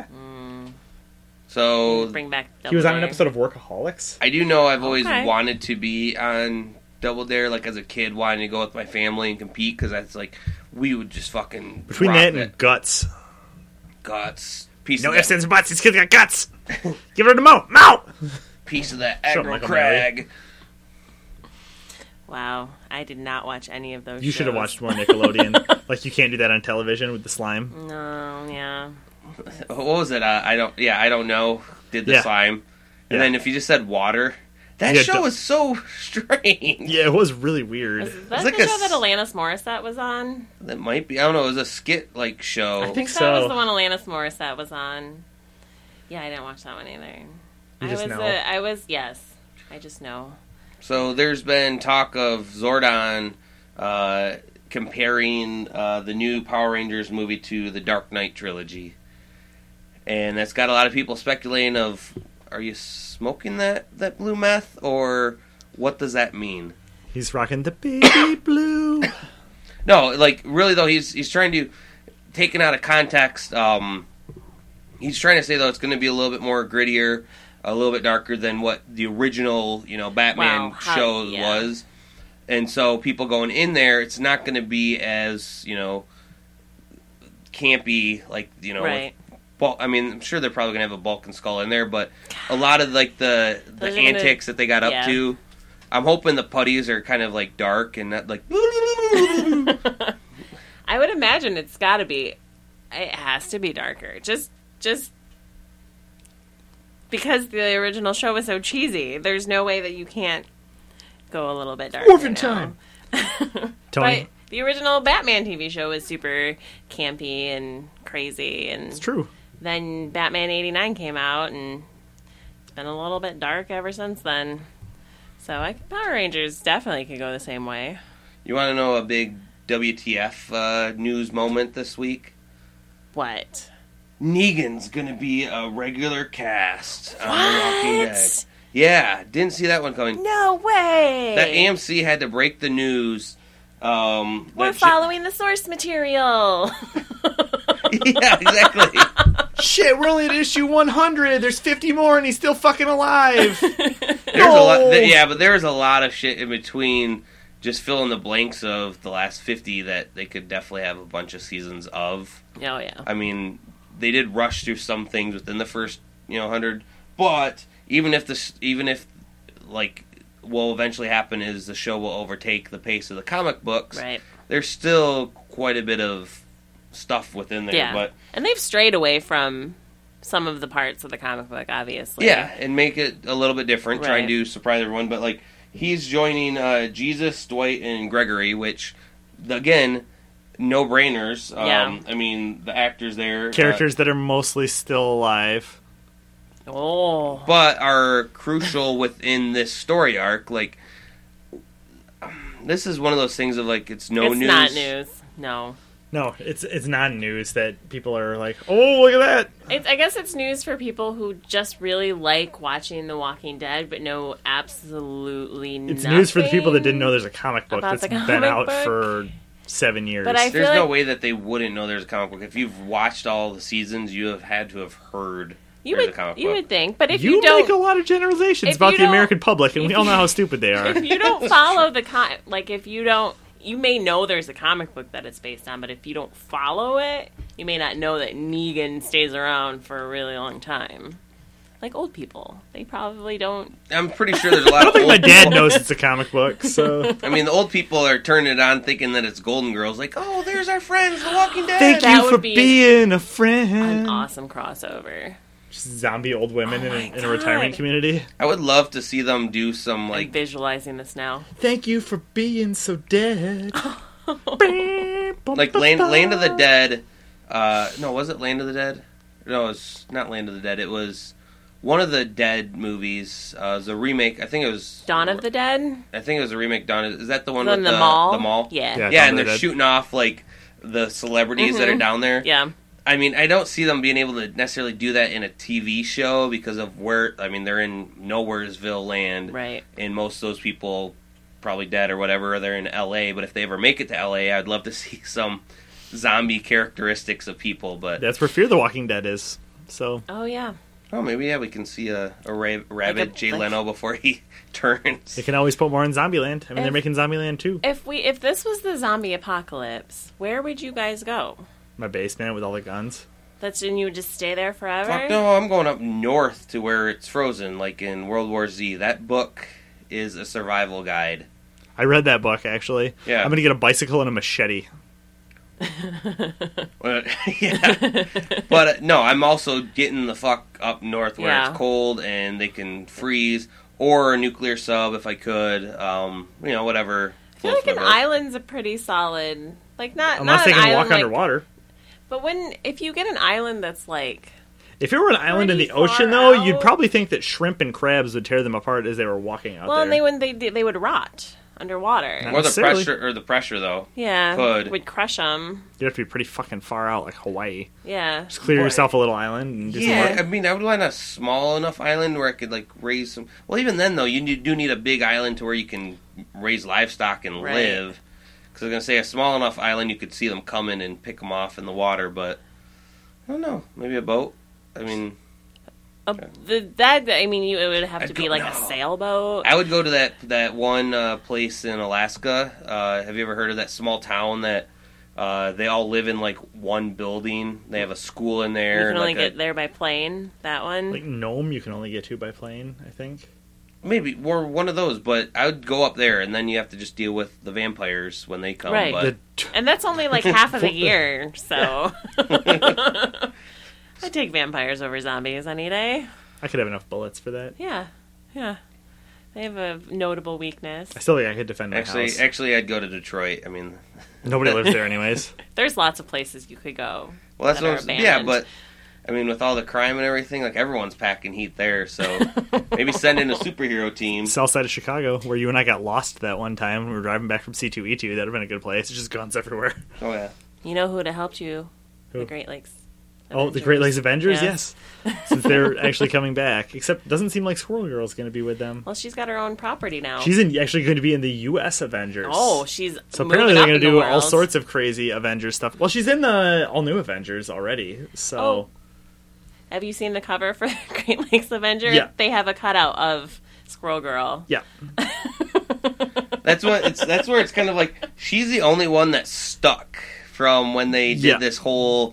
Speaker 1: So
Speaker 2: Bring back.
Speaker 3: He was on an
Speaker 2: Double
Speaker 3: episode of Workaholics.
Speaker 1: I do know I've always
Speaker 2: Okay.
Speaker 1: wanted to be on Double Dare, like, as a kid, wanting to go with my family and compete, because that's, like, we would just fucking
Speaker 3: Between
Speaker 1: rock
Speaker 3: that and
Speaker 1: it.
Speaker 3: Guts.
Speaker 1: Guts. Piece
Speaker 3: No
Speaker 1: of
Speaker 3: ifs,
Speaker 1: that,
Speaker 3: ands, and buts. These kids got guts. Give her to Mo. Mo!
Speaker 1: piece of that
Speaker 3: Shut up,
Speaker 1: aggro
Speaker 3: Michael
Speaker 1: crag.
Speaker 2: Wow, I did not watch any of those
Speaker 3: You should have
Speaker 2: shows.
Speaker 3: watched more Nickelodeon. Like, you can't do that on television with the slime.
Speaker 2: No, yeah.
Speaker 1: What was it? Uh, I don't, yeah, I don't know. Did the
Speaker 3: Yeah.
Speaker 1: slime. And
Speaker 3: Yeah.
Speaker 1: then if you just said water, that
Speaker 3: Yeah,
Speaker 1: show
Speaker 3: don't-
Speaker 1: is so strange.
Speaker 3: Yeah, it was really weird.
Speaker 2: Was that
Speaker 1: like
Speaker 2: the
Speaker 1: a
Speaker 2: show
Speaker 1: s-
Speaker 2: that Alanis Morissette was on?
Speaker 1: That might be, I don't know, it was a skit-like show.
Speaker 3: I think
Speaker 2: That was the
Speaker 3: so.
Speaker 2: one Alanis Morissette was on. Yeah, I didn't watch that one either.
Speaker 3: You
Speaker 2: I
Speaker 3: just
Speaker 2: was,
Speaker 3: know.
Speaker 2: uh, I was, yes. I just know.
Speaker 1: So there's been talk of Zordon uh, comparing uh, the new Power Rangers movie to the Dark Knight trilogy. And that's got a lot of people speculating of, are you smoking that, that blue meth, or what does that mean?
Speaker 3: He's rocking the baby blue.
Speaker 1: No, like, really, though, he's he's trying to, taken out of context, um, he's trying to say, though, it's going to be a little bit more grittier, a little bit darker than what the original, you know, Batman
Speaker 2: Wow, how-
Speaker 1: show
Speaker 2: yeah.
Speaker 1: was. And so people going in there, it's not going to be as, you know, campy, like, you know,
Speaker 2: Right.
Speaker 1: with Bul- I mean, I'm sure they're probably going to have a Bulk and Skull in there, but a lot of, like, the, the
Speaker 2: Those are gonna-
Speaker 1: antics that they got up
Speaker 2: yeah.
Speaker 1: to, I'm hoping the putties are kind of, like, dark and not, like...
Speaker 2: I would imagine it's got to be. It has to be darker. Just, just because the original show was so cheesy. There's no way that you can't go a little bit darker.
Speaker 3: Morphin'
Speaker 2: now.
Speaker 3: time.
Speaker 2: But
Speaker 3: Tony,
Speaker 2: the original Batman T V show was super campy and crazy, and
Speaker 3: it's true.
Speaker 2: then Batman eighty-nine came out, and it's been a little bit dark ever since then. So I, Power Rangers definitely could go the same way.
Speaker 1: You want to know a big W T F uh, news moment this week?
Speaker 2: What?
Speaker 1: Negan's gonna be a regular cast on
Speaker 2: What?
Speaker 1: The Walking Dead. Yeah, didn't see that one coming.
Speaker 2: No way!
Speaker 1: That A M C had to break the news. Um,
Speaker 2: We're
Speaker 1: that
Speaker 2: following the source material.
Speaker 1: yeah, exactly.
Speaker 3: Shit, we're only at issue one hundred. There's fifty more, and he's still fucking alive.
Speaker 1: There's a lot. Th- yeah, but there's a lot of shit in between. Just fill in the blanks of the last fifty that they could definitely have a bunch of seasons of.
Speaker 2: Oh yeah.
Speaker 1: I mean, they did rush through some things within the first, you know, hundred. But even if this, even if like, what will eventually happen is the show will overtake the pace of the comic books.
Speaker 2: Right.
Speaker 1: There's still quite a bit of stuff within there.
Speaker 2: Yeah.
Speaker 1: But
Speaker 2: And they've strayed away from some of the parts of the comic book, obviously.
Speaker 1: yeah, and make it a little bit different. Try and
Speaker 2: Right.
Speaker 1: do surprise everyone. But like, he's joining uh, Jesus, Dwight, and Gregory, which again, no brainers. Um,
Speaker 2: Yeah.
Speaker 1: I mean, the actors there. uh,
Speaker 3: Characters that are mostly still alive.
Speaker 2: Oh.
Speaker 1: but are crucial within this story arc. Like, this is one of those things of like, it's no
Speaker 2: it's
Speaker 1: news.
Speaker 2: not news. No.
Speaker 3: No, it's it's non-news that people are like, oh, look at that.
Speaker 2: It's, I guess it's news for people who just really like watching The Walking Dead, but know absolutely
Speaker 3: It's
Speaker 2: nothing.
Speaker 3: news for the people that didn't know there's a comic book
Speaker 2: about
Speaker 3: that's
Speaker 2: the
Speaker 3: been
Speaker 2: comic
Speaker 3: out
Speaker 2: book.
Speaker 3: for seven years.
Speaker 2: But I
Speaker 1: There's
Speaker 2: feel
Speaker 1: no
Speaker 2: like-
Speaker 1: way that they wouldn't know there's a comic book. If you've watched all the seasons, you have had to have heard
Speaker 2: You
Speaker 1: there's
Speaker 2: would,
Speaker 1: a comic
Speaker 2: you
Speaker 1: book.
Speaker 2: would think, but if
Speaker 3: you
Speaker 2: you, don't,
Speaker 3: make a lot of generalizations
Speaker 2: if
Speaker 3: about
Speaker 2: you
Speaker 3: the
Speaker 2: don't-
Speaker 3: American public, and we
Speaker 2: if
Speaker 3: all know
Speaker 2: you-
Speaker 3: how stupid they are.
Speaker 2: if you don't follow the con, like if you don't, you may know there's a comic book that it's based on, but if you don't follow it, you may not know that Negan stays around for a really long time. Like old people, they probably don't.
Speaker 1: I'm pretty sure there's a lot
Speaker 3: I don't
Speaker 1: of
Speaker 3: think
Speaker 1: old
Speaker 3: my dad
Speaker 1: people-
Speaker 3: knows it's a comic book, so...
Speaker 1: I mean, the old people are turning it on thinking that it's Golden Girls. Like, oh, there's our friends, The Walking Dead.
Speaker 3: Thank
Speaker 2: That
Speaker 3: you
Speaker 2: would
Speaker 3: for
Speaker 2: be
Speaker 3: being a friend.
Speaker 2: An awesome crossover.
Speaker 3: Just zombie old women
Speaker 2: Oh
Speaker 3: in,
Speaker 2: my
Speaker 3: a, in a retirement
Speaker 2: God.
Speaker 3: community.
Speaker 1: I would love to see them do some
Speaker 2: I'm
Speaker 1: like
Speaker 2: visualizing this now.
Speaker 3: Thank you for being so dead.
Speaker 1: like Land Land of the Dead. Uh, no, was it Land of the Dead? No, it's not Land of the Dead. It was one of the Dead movies. Uh, it was a remake. I think it was
Speaker 2: Dawn of the Dead?
Speaker 1: I think it was a remake. Dawn. Is that the one
Speaker 2: Then
Speaker 1: with
Speaker 2: the,
Speaker 1: the
Speaker 2: mall?
Speaker 1: The mall.
Speaker 2: Yeah.
Speaker 3: Yeah.
Speaker 2: Yeah.
Speaker 1: Yeah,
Speaker 3: Dawn
Speaker 1: and
Speaker 3: of the
Speaker 1: they're
Speaker 3: Dead.
Speaker 1: shooting off like the celebrities that are
Speaker 2: Mhm.
Speaker 1: down there.
Speaker 2: Yeah.
Speaker 1: I mean, I don't see them being able to necessarily do that in a T V show because of where. I mean, they're in Nowheresville land,
Speaker 2: Right.
Speaker 1: and most of those people probably dead or whatever. They're in L A, but if they ever make it to L A, I'd love to see some zombie characteristics of people. But
Speaker 3: That's where Fear the Walking Dead is. So,
Speaker 2: Oh, yeah.
Speaker 1: Oh, maybe yeah, we can see a, a ra- rabid
Speaker 2: Like a-
Speaker 1: Jay
Speaker 2: like-
Speaker 1: Leno before he turns.
Speaker 3: They can always put more in Zombieland. I mean, they're
Speaker 2: If-
Speaker 3: making Zombieland too.
Speaker 2: If we if this was the zombie apocalypse, where would you guys go?
Speaker 3: My basement with all the guns.
Speaker 2: That's and you would just stay there forever?
Speaker 1: Fuck no, I'm going up north to where it's frozen, like in World War Z. That book is a survival guide.
Speaker 3: I read that book actually.
Speaker 1: Yeah.
Speaker 3: I'm gonna get a bicycle and a machete.
Speaker 1: Well, yeah, but uh, no, I'm also getting the fuck up north where
Speaker 2: Yeah.
Speaker 1: it's cold and they can freeze, or a nuclear sub if I could. Um, you know, whatever.
Speaker 2: I feel
Speaker 1: floats
Speaker 2: like
Speaker 1: my
Speaker 2: an
Speaker 1: boat.
Speaker 2: island's a pretty solid, like not
Speaker 3: Unless
Speaker 2: not
Speaker 3: they
Speaker 2: an
Speaker 3: can
Speaker 2: island
Speaker 3: walk
Speaker 2: like-
Speaker 3: underwater.
Speaker 2: But when if you get an island that's like
Speaker 3: If it were an island in
Speaker 2: Pretty
Speaker 3: the ocean,
Speaker 2: far
Speaker 3: though, you'd
Speaker 2: out.
Speaker 3: probably think that shrimp and crabs would tear them apart as they were walking out
Speaker 2: well, and
Speaker 3: there.
Speaker 2: they would they they would rot underwater.
Speaker 3: Not
Speaker 1: Or the
Speaker 3: necessarily.
Speaker 1: pressure, or the pressure though.
Speaker 2: Yeah,
Speaker 1: Could.
Speaker 2: would crush them.
Speaker 3: You'd have to be pretty fucking far out, like Hawaii.
Speaker 2: Yeah,
Speaker 3: Just clear
Speaker 1: Boy.
Speaker 3: yourself a little island and do some
Speaker 1: Yeah,
Speaker 3: work.
Speaker 1: I mean, I would want a small enough island where I could like raise some. Well, even then though, you need, do need a big island to where you can raise livestock and
Speaker 2: Right.
Speaker 1: live. Because I was gonna say a small enough island you could see them coming and pick them off in the water, but I don't know. Maybe a boat. I mean,
Speaker 2: a, the, that I mean, you it would have
Speaker 1: I'd
Speaker 2: to
Speaker 1: go-
Speaker 2: be like
Speaker 1: no.
Speaker 2: a sailboat.
Speaker 1: I would go to that that one uh, place in Alaska. Uh, have you ever heard of that small town that uh, they all live in like one building? They have a school in
Speaker 2: You
Speaker 1: there.
Speaker 2: can
Speaker 1: and,
Speaker 2: only
Speaker 1: like, a-
Speaker 2: get there by plane. That one.
Speaker 3: Like Nome, you can only get to by plane, I think.
Speaker 1: Maybe or one of those, but I would go up there, and then you have to just deal with the vampires when they come.
Speaker 2: Right.
Speaker 1: But
Speaker 3: The,
Speaker 2: And that's only like half of the year, so I take vampires over zombies any day.
Speaker 3: I could have enough bullets for that.
Speaker 2: Yeah, yeah. They have a notable weakness.
Speaker 3: I still think I could defend my
Speaker 1: actually,
Speaker 3: house.
Speaker 1: actually, I'd go to Detroit. I mean,
Speaker 3: Nobody lives there anyways.
Speaker 2: There's lots of places you could go.
Speaker 1: well, that's
Speaker 2: that
Speaker 1: what
Speaker 2: are
Speaker 1: I'm saying. Yeah,
Speaker 2: abandoned.
Speaker 1: but I mean, with all the crime and everything, like everyone's packing heat there. So maybe send in a superhero team.
Speaker 3: South side of Chicago, where you and I got lost that one time when we were driving back from C two E two. That would have been a good place. It's just guns everywhere.
Speaker 1: Oh yeah.
Speaker 2: You know who would have helped you?
Speaker 3: Who?
Speaker 2: The Great Lakes.
Speaker 3: Oh, the Great Lakes Avengers,
Speaker 2: Yes.
Speaker 3: yes. Since they're actually coming back. Except it doesn't seem like Squirrel Girl's going to be with them.
Speaker 2: Well, she's got her own property now.
Speaker 3: She's in, actually going to be in the U S Avengers.
Speaker 2: oh, she's
Speaker 3: So apparently
Speaker 2: moving
Speaker 3: they're
Speaker 2: up
Speaker 3: going
Speaker 2: in
Speaker 3: to
Speaker 2: the
Speaker 3: do all
Speaker 2: world.
Speaker 3: sorts of crazy Avengers stuff. Well, she's in the all new Avengers already. So
Speaker 2: Oh. Have you seen the cover for Great Lakes Avenger?
Speaker 3: Yeah.
Speaker 2: They have a cutout of Squirrel Girl.
Speaker 3: yeah,
Speaker 1: That's what it's. That's where it's kind of like she's the only one that stuck from when they did
Speaker 3: Yeah.
Speaker 1: this whole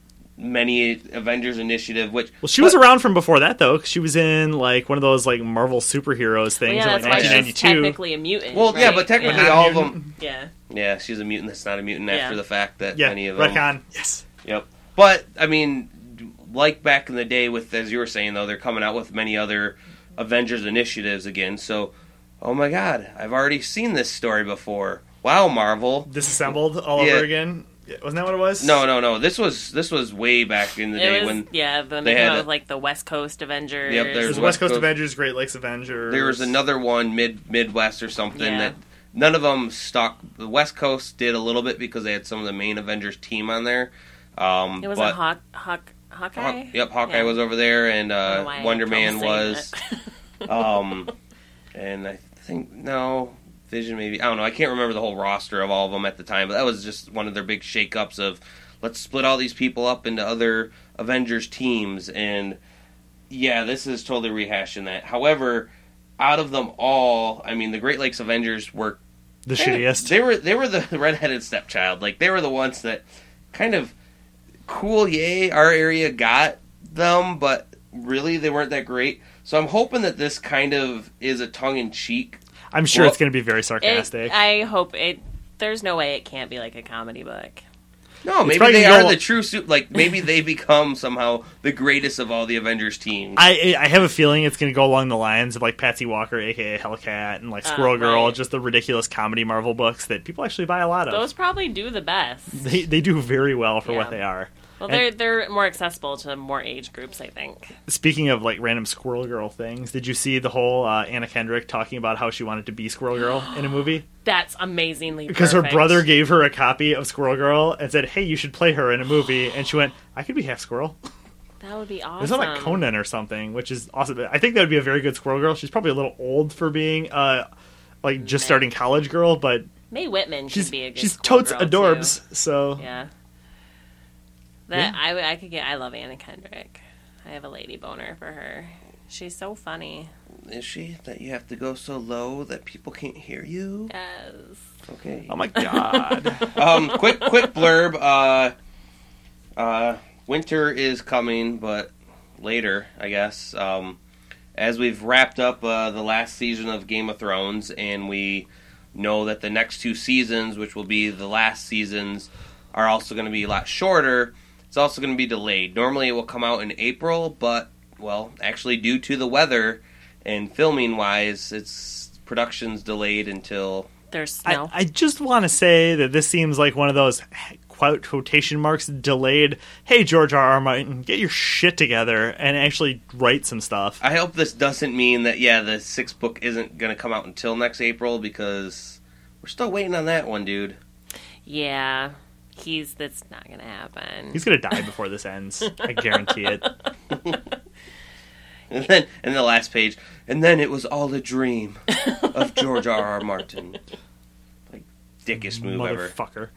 Speaker 1: many Avengers initiative. Which
Speaker 3: well, she was around from before that though. 'Cause she was in like one of those like Marvel superheroes
Speaker 2: Well,
Speaker 3: things
Speaker 2: yeah,
Speaker 3: in
Speaker 2: that's
Speaker 3: like
Speaker 2: why
Speaker 3: nineteen
Speaker 2: she's
Speaker 3: ninety-two.
Speaker 2: technically a mutant.
Speaker 1: Well, yeah,
Speaker 2: right?
Speaker 1: but technically
Speaker 2: yeah.
Speaker 1: all of them.
Speaker 2: Yeah.
Speaker 1: Yeah, she's a mutant. That's not a mutant
Speaker 2: Yeah.
Speaker 1: after the fact that
Speaker 3: Yeah,
Speaker 1: many of them.
Speaker 3: retcon. Yes.
Speaker 1: Yep. But I mean, like back in the day, with as you were saying though, they're coming out with many other Avengers initiatives again. So, oh my God, I've already seen this story before. Wow, Marvel.
Speaker 3: Disassembled all
Speaker 1: Yeah.
Speaker 3: over again. Yeah, wasn't that what it was?
Speaker 1: No, no, no. This was this was way back in the day
Speaker 2: It was,
Speaker 1: when
Speaker 2: yeah, then
Speaker 1: they
Speaker 2: they
Speaker 1: had
Speaker 2: came out
Speaker 1: a-
Speaker 2: with like the West Coast Avengers.
Speaker 1: Yep,
Speaker 3: There's
Speaker 1: there's
Speaker 3: the
Speaker 1: West
Speaker 3: West Coast
Speaker 1: Coast-
Speaker 3: Avengers, Great Lakes Avengers.
Speaker 1: there was another one mid Midwest or something
Speaker 2: Yeah.
Speaker 1: that none of them stuck. The West Coast did a little bit because they had some of the main Avengers team on there. Um,
Speaker 2: It was
Speaker 1: but
Speaker 2: a Hawk, Hawk, Hawkeye.
Speaker 1: Hawk, yep, Hawkeye
Speaker 2: Yeah.
Speaker 1: was over there, and
Speaker 2: I don't know
Speaker 1: uh,
Speaker 2: why I
Speaker 1: Wonder
Speaker 2: kept
Speaker 1: Man
Speaker 2: saying
Speaker 1: was.
Speaker 2: that.
Speaker 1: um, and I think no Vision maybe I don't know. I can't remember the whole roster of all of them at the time, but that was just one of their big shakeups of let's split all these people up into other Avengers teams. And yeah, this is totally rehashing that. However, out of them all, I mean, the Great Lakes Avengers were
Speaker 3: the
Speaker 1: kind of-
Speaker 3: shittiest.
Speaker 1: They were they were the redheaded stepchild. Like they were the ones that kind of cool. Yay, our area got them, but really they weren't that great. So I'm hoping that this kind of is a tongue in cheek.
Speaker 3: I'm sure
Speaker 1: Well,
Speaker 3: it's going to be very
Speaker 2: It,
Speaker 3: sarcastic.
Speaker 2: I hope it. There's no way it can't be like a comedy book.
Speaker 1: No, maybe
Speaker 3: probably
Speaker 1: they
Speaker 3: gonna
Speaker 1: are
Speaker 3: go-
Speaker 1: the true suit. Like maybe they become somehow the greatest of all the Avengers teams.
Speaker 3: I I have a feeling it's going to go along the lines of like Patsy Walker, aka Hellcat, and like
Speaker 2: Uh,
Speaker 3: Squirrel Girl,
Speaker 2: right.
Speaker 3: just the ridiculous comedy Marvel books that people actually buy a lot of.
Speaker 2: Those probably do the best.
Speaker 3: They they do very well for
Speaker 2: Yeah.
Speaker 3: what they are.
Speaker 2: Well,
Speaker 3: And-
Speaker 2: they're they're more accessible to more age groups, I think.
Speaker 3: Speaking of like random Squirrel Girl things, did you see the whole uh, Anna Kendrick talking about how she wanted to be Squirrel Girl in a movie?
Speaker 2: That's amazingly
Speaker 3: Because her
Speaker 2: perfect.
Speaker 3: brother gave her a copy of Squirrel Girl and said, "Hey, you should play her in a movie." And she went, "I could be half squirrel."
Speaker 2: That would be awesome.
Speaker 3: It's not like Conan or something, which is awesome. I think that would be a very good Squirrel Girl. She's probably a little old for being uh like just
Speaker 2: Meh.
Speaker 3: starting college girl, but
Speaker 2: May Whitman should
Speaker 3: she's
Speaker 2: be a good
Speaker 3: she's
Speaker 2: Squirrel
Speaker 3: totes
Speaker 2: Girl,
Speaker 3: adorbs.
Speaker 2: too.
Speaker 3: So
Speaker 2: Yeah. That I I could get. I love Anna Kendrick. I have a lady boner for her. She's so funny.
Speaker 1: Is she? That you have to go so low that people can't hear you?
Speaker 2: Yes.
Speaker 1: Okay.
Speaker 3: Oh my god.
Speaker 1: um, quick, quick blurb. Uh, uh, winter is coming, but later, I guess. Um, as we've wrapped up uh, the last season of Game of Thrones, and we know that the next two seasons, which will be the last seasons, are also going to be a lot shorter. It's also going to be delayed. Normally, it will come out in April, but well, actually, due to the weather and filming-wise, its production's delayed until...
Speaker 2: There's snow.
Speaker 3: I, I just want to say that this seems like one of those quote quotation marks delayed. Hey, George R. R. Martin, get your shit together and actually write some stuff.
Speaker 1: I hope this doesn't mean that, yeah, the sixth book isn't going to come out until next April, because we're still waiting on that one, dude.
Speaker 2: Yeah, he's that's not going to happen.
Speaker 3: He's going to die before this ends. I guarantee it.
Speaker 1: And then, and the last page, and then it was all a dream of George R. R. Martin. Like, dickest move ever.
Speaker 3: Motherfucker.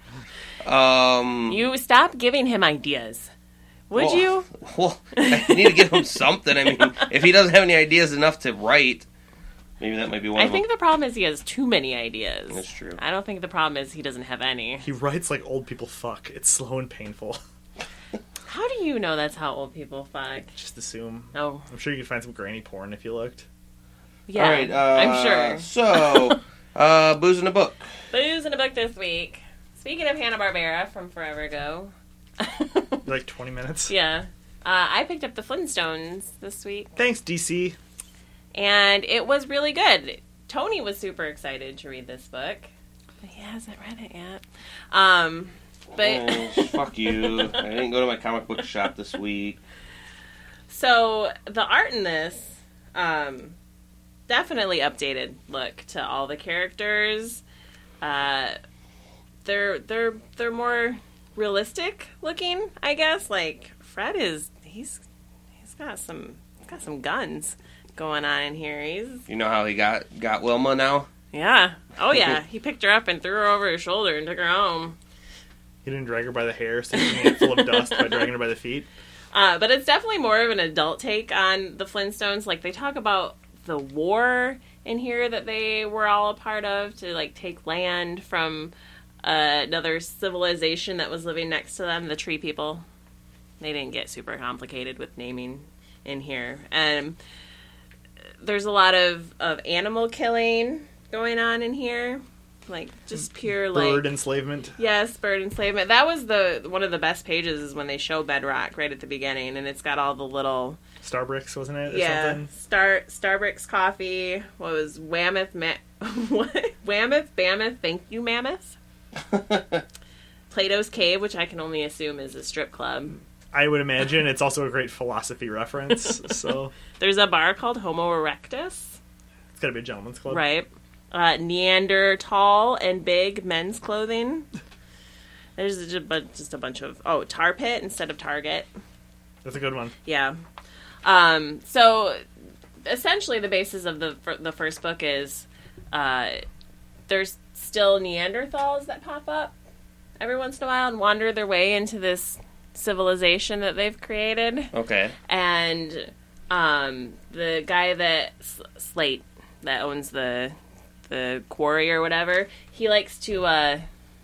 Speaker 1: Um,
Speaker 2: You stop giving him ideas. Would
Speaker 1: well,
Speaker 2: you?
Speaker 1: Well, I need to give him something. I mean, if he doesn't have any ideas enough to write, maybe that might be one
Speaker 2: I
Speaker 1: of
Speaker 2: think
Speaker 1: them.
Speaker 2: the problem is he has too many ideas.
Speaker 1: That's true.
Speaker 2: I don't think the problem is he doesn't have any.
Speaker 3: He writes like old people fuck. It's slow and painful.
Speaker 2: How do you know that's how old people fuck?
Speaker 3: Just assume.
Speaker 2: Oh,
Speaker 3: I'm sure you could find some granny porn if you looked.
Speaker 2: yeah.
Speaker 1: All right, uh,
Speaker 2: I'm sure.
Speaker 1: So, uh, booze in a book.
Speaker 2: Booze in a book this week. Speaking of Hanna-Barbera from forever ago.
Speaker 3: Like twenty minutes.
Speaker 2: Yeah. Uh, I picked up the Flintstones this week,
Speaker 3: Thanks, D C.
Speaker 2: and it was really good. Tony was super excited to read this book, but he hasn't read it yet. Um, but
Speaker 1: Eh, fuck you. I didn't go to my comic book shop this week.
Speaker 2: so the art in this, um, definitely updated look to all the characters. Uh, they're they're they're more realistic looking, I guess. Like Fred is, he's he's got some he's got some guns going on in here. He's
Speaker 1: You know how he got, got Wilma now?
Speaker 2: yeah, oh yeah. He picked her up and threw her over his shoulder and took her home.
Speaker 3: He didn't drag her by the hair, so he made it full of dust by dragging her by the feet.
Speaker 2: Uh, but it's definitely more of an adult take on the Flintstones. Like they talk about the war in here that they were all a part of to like take land from uh, another civilization that was living next to them, the Tree People. They didn't get super complicated with naming in here. And there's a lot of, of animal killing going on in here. Like, just pure, like...
Speaker 3: Bird enslavement.
Speaker 2: Yes, bird enslavement. That was the one of the best pages is when they show Bedrock right at the beginning, and it's got all the little...
Speaker 3: Starbricks, wasn't it? Or
Speaker 2: Yeah,
Speaker 3: something?
Speaker 2: Star Starbricks coffee. What was Whammoth? Ma- what? Whammoth? Bammoth? Thank you, Mammoth? Plato's Cave, which I can only assume is a strip club.
Speaker 3: I would imagine it's also a great philosophy reference, so...
Speaker 2: There's a bar called Homo erectus.
Speaker 3: It's gotta be a gentleman's club.
Speaker 2: Right. Uh, Neanderthal and big men's clothing. There's just a, bu- just a bunch of... Oh, Tar Pit instead of Target.
Speaker 3: That's a good one.
Speaker 2: Yeah. Um, so, essentially the basis of the the first book is uh, there's still Neanderthals that pop up every once in a while and wander their way into this civilization that they've created.
Speaker 1: Okay.
Speaker 2: And um, the guy that... Slate, that owns the... the quarry or whatever, he likes to uh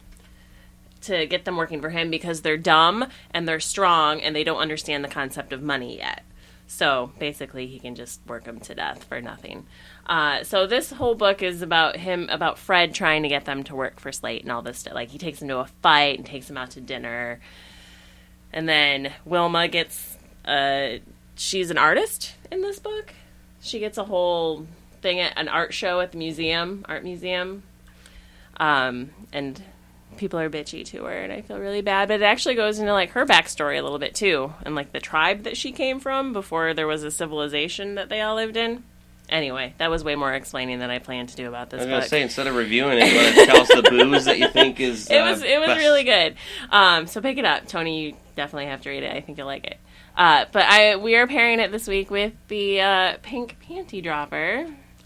Speaker 2: to get them working for him because they're dumb and they're strong and they don't understand the concept of money yet. So basically he can just work them to death for nothing. Uh, so this whole book is about him, about Fred trying to get them to work for Slate and all this stuff. Like he takes them to a fight and takes them out to dinner. And then Wilma gets, uh, she's an artist in this book. She gets a whole thing at an art show at the museum, art museum. Um, and people are bitchy to her, and I feel really bad. But it actually goes into like her backstory a little bit too, and like the tribe that she came from before there was a civilization that they all lived in. Anyway, that was way more explaining than I planned to do about this
Speaker 1: I was
Speaker 2: book.
Speaker 1: gonna say, instead of reviewing it, you want to tell us the booze that you think is.
Speaker 2: It
Speaker 1: uh,
Speaker 2: was it was
Speaker 1: best.
Speaker 2: really good. Um, so pick it up, Tony. You definitely have to read it. I think you'll like it. Uh, but I we are pairing it this week with the uh, Pink Panty Dropper.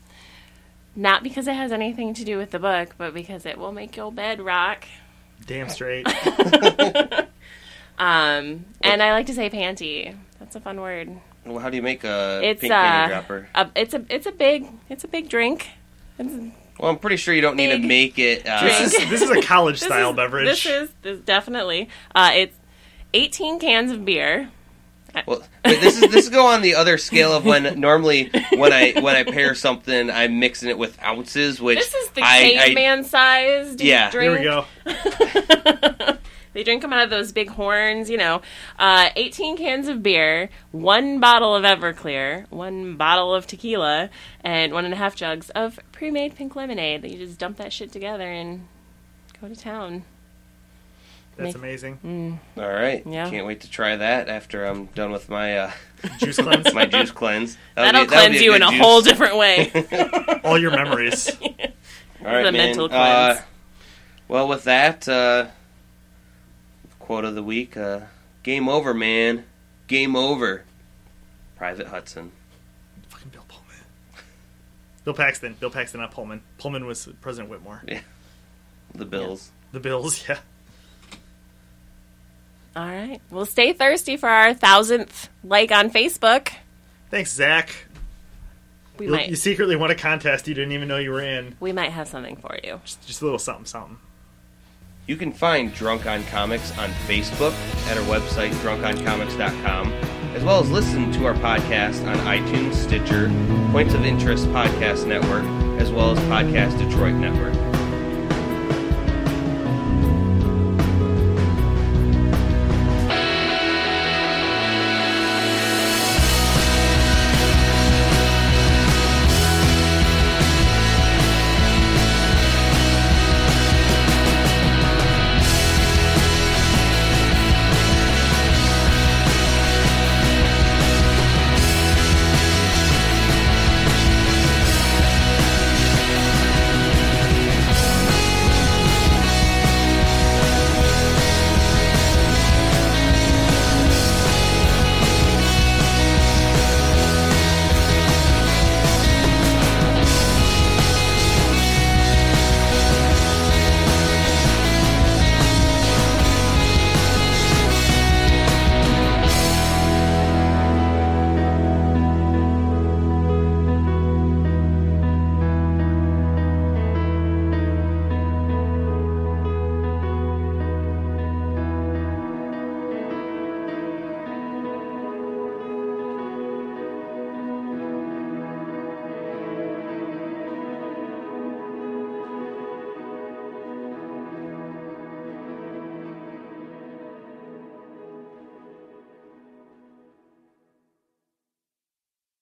Speaker 2: Not because it has anything to do with the book, but because it will make your bed rock.
Speaker 3: Damn straight.
Speaker 2: Um, and I like to say panty. That's a fun word.
Speaker 1: Well, how do you make a
Speaker 2: It's
Speaker 1: pink
Speaker 2: uh,
Speaker 1: panty dropper?
Speaker 2: A, it's a it's a big it's a big drink. It's,
Speaker 1: Well, I'm pretty sure you don't need
Speaker 2: Big
Speaker 1: to make it. Uh,
Speaker 3: This is, this is a college
Speaker 2: this
Speaker 3: style
Speaker 2: is,
Speaker 3: beverage.
Speaker 2: This is this definitely. Uh, it's eighteen cans of beer.
Speaker 1: well, but this is this is go on the other scale of when normally when I when I pair something, I'm mixing it with ounces, which
Speaker 2: This is the
Speaker 1: I,
Speaker 2: caveman sized
Speaker 1: Yeah.
Speaker 2: drink.
Speaker 3: Here we go.
Speaker 2: They drink them out of those big horns, you know. Uh, eighteen cans of beer, one bottle of Everclear, one bottle of tequila, and one and a half jugs of pre-made pink lemonade. You just dump that shit together and go to town.
Speaker 3: That's
Speaker 2: Make-
Speaker 3: amazing.
Speaker 1: I, all right,
Speaker 2: Yeah.
Speaker 1: can't wait to try that after I'm done with my uh,
Speaker 3: Juice cleanse.
Speaker 1: my juice cleanse.
Speaker 2: That'll,
Speaker 1: be- that'll be
Speaker 2: cleanse you in
Speaker 1: good
Speaker 2: a
Speaker 1: juice.
Speaker 2: whole different way.
Speaker 3: All your memories.
Speaker 1: All right,
Speaker 2: the
Speaker 1: man.
Speaker 2: mental
Speaker 1: Uh,
Speaker 2: cleanse.
Speaker 1: well, with that, uh, quote of the week: uh, "Game over, man. Game over." Private Hudson.
Speaker 3: Fucking Bill Pullman. Bill Paxton. Bill Paxton, not Pullman. Pullman was President Whitmore.
Speaker 1: The Bills.
Speaker 3: The Bills, yeah.
Speaker 2: All right. Well, stay thirsty for our thousandth like on Facebook.
Speaker 3: Thanks, Zach.
Speaker 2: We
Speaker 3: You,
Speaker 2: might
Speaker 3: you secretly won a contest you didn't even know you were in.
Speaker 2: we might have something for you.
Speaker 3: Just, just a little something, something.
Speaker 1: You can find Drunk on Comics on Facebook at our website, drunk on comics dot com, as well as listen to our podcast on iTunes, Stitcher, Points of Interest Podcast Network, as well as Podcast Detroit Network.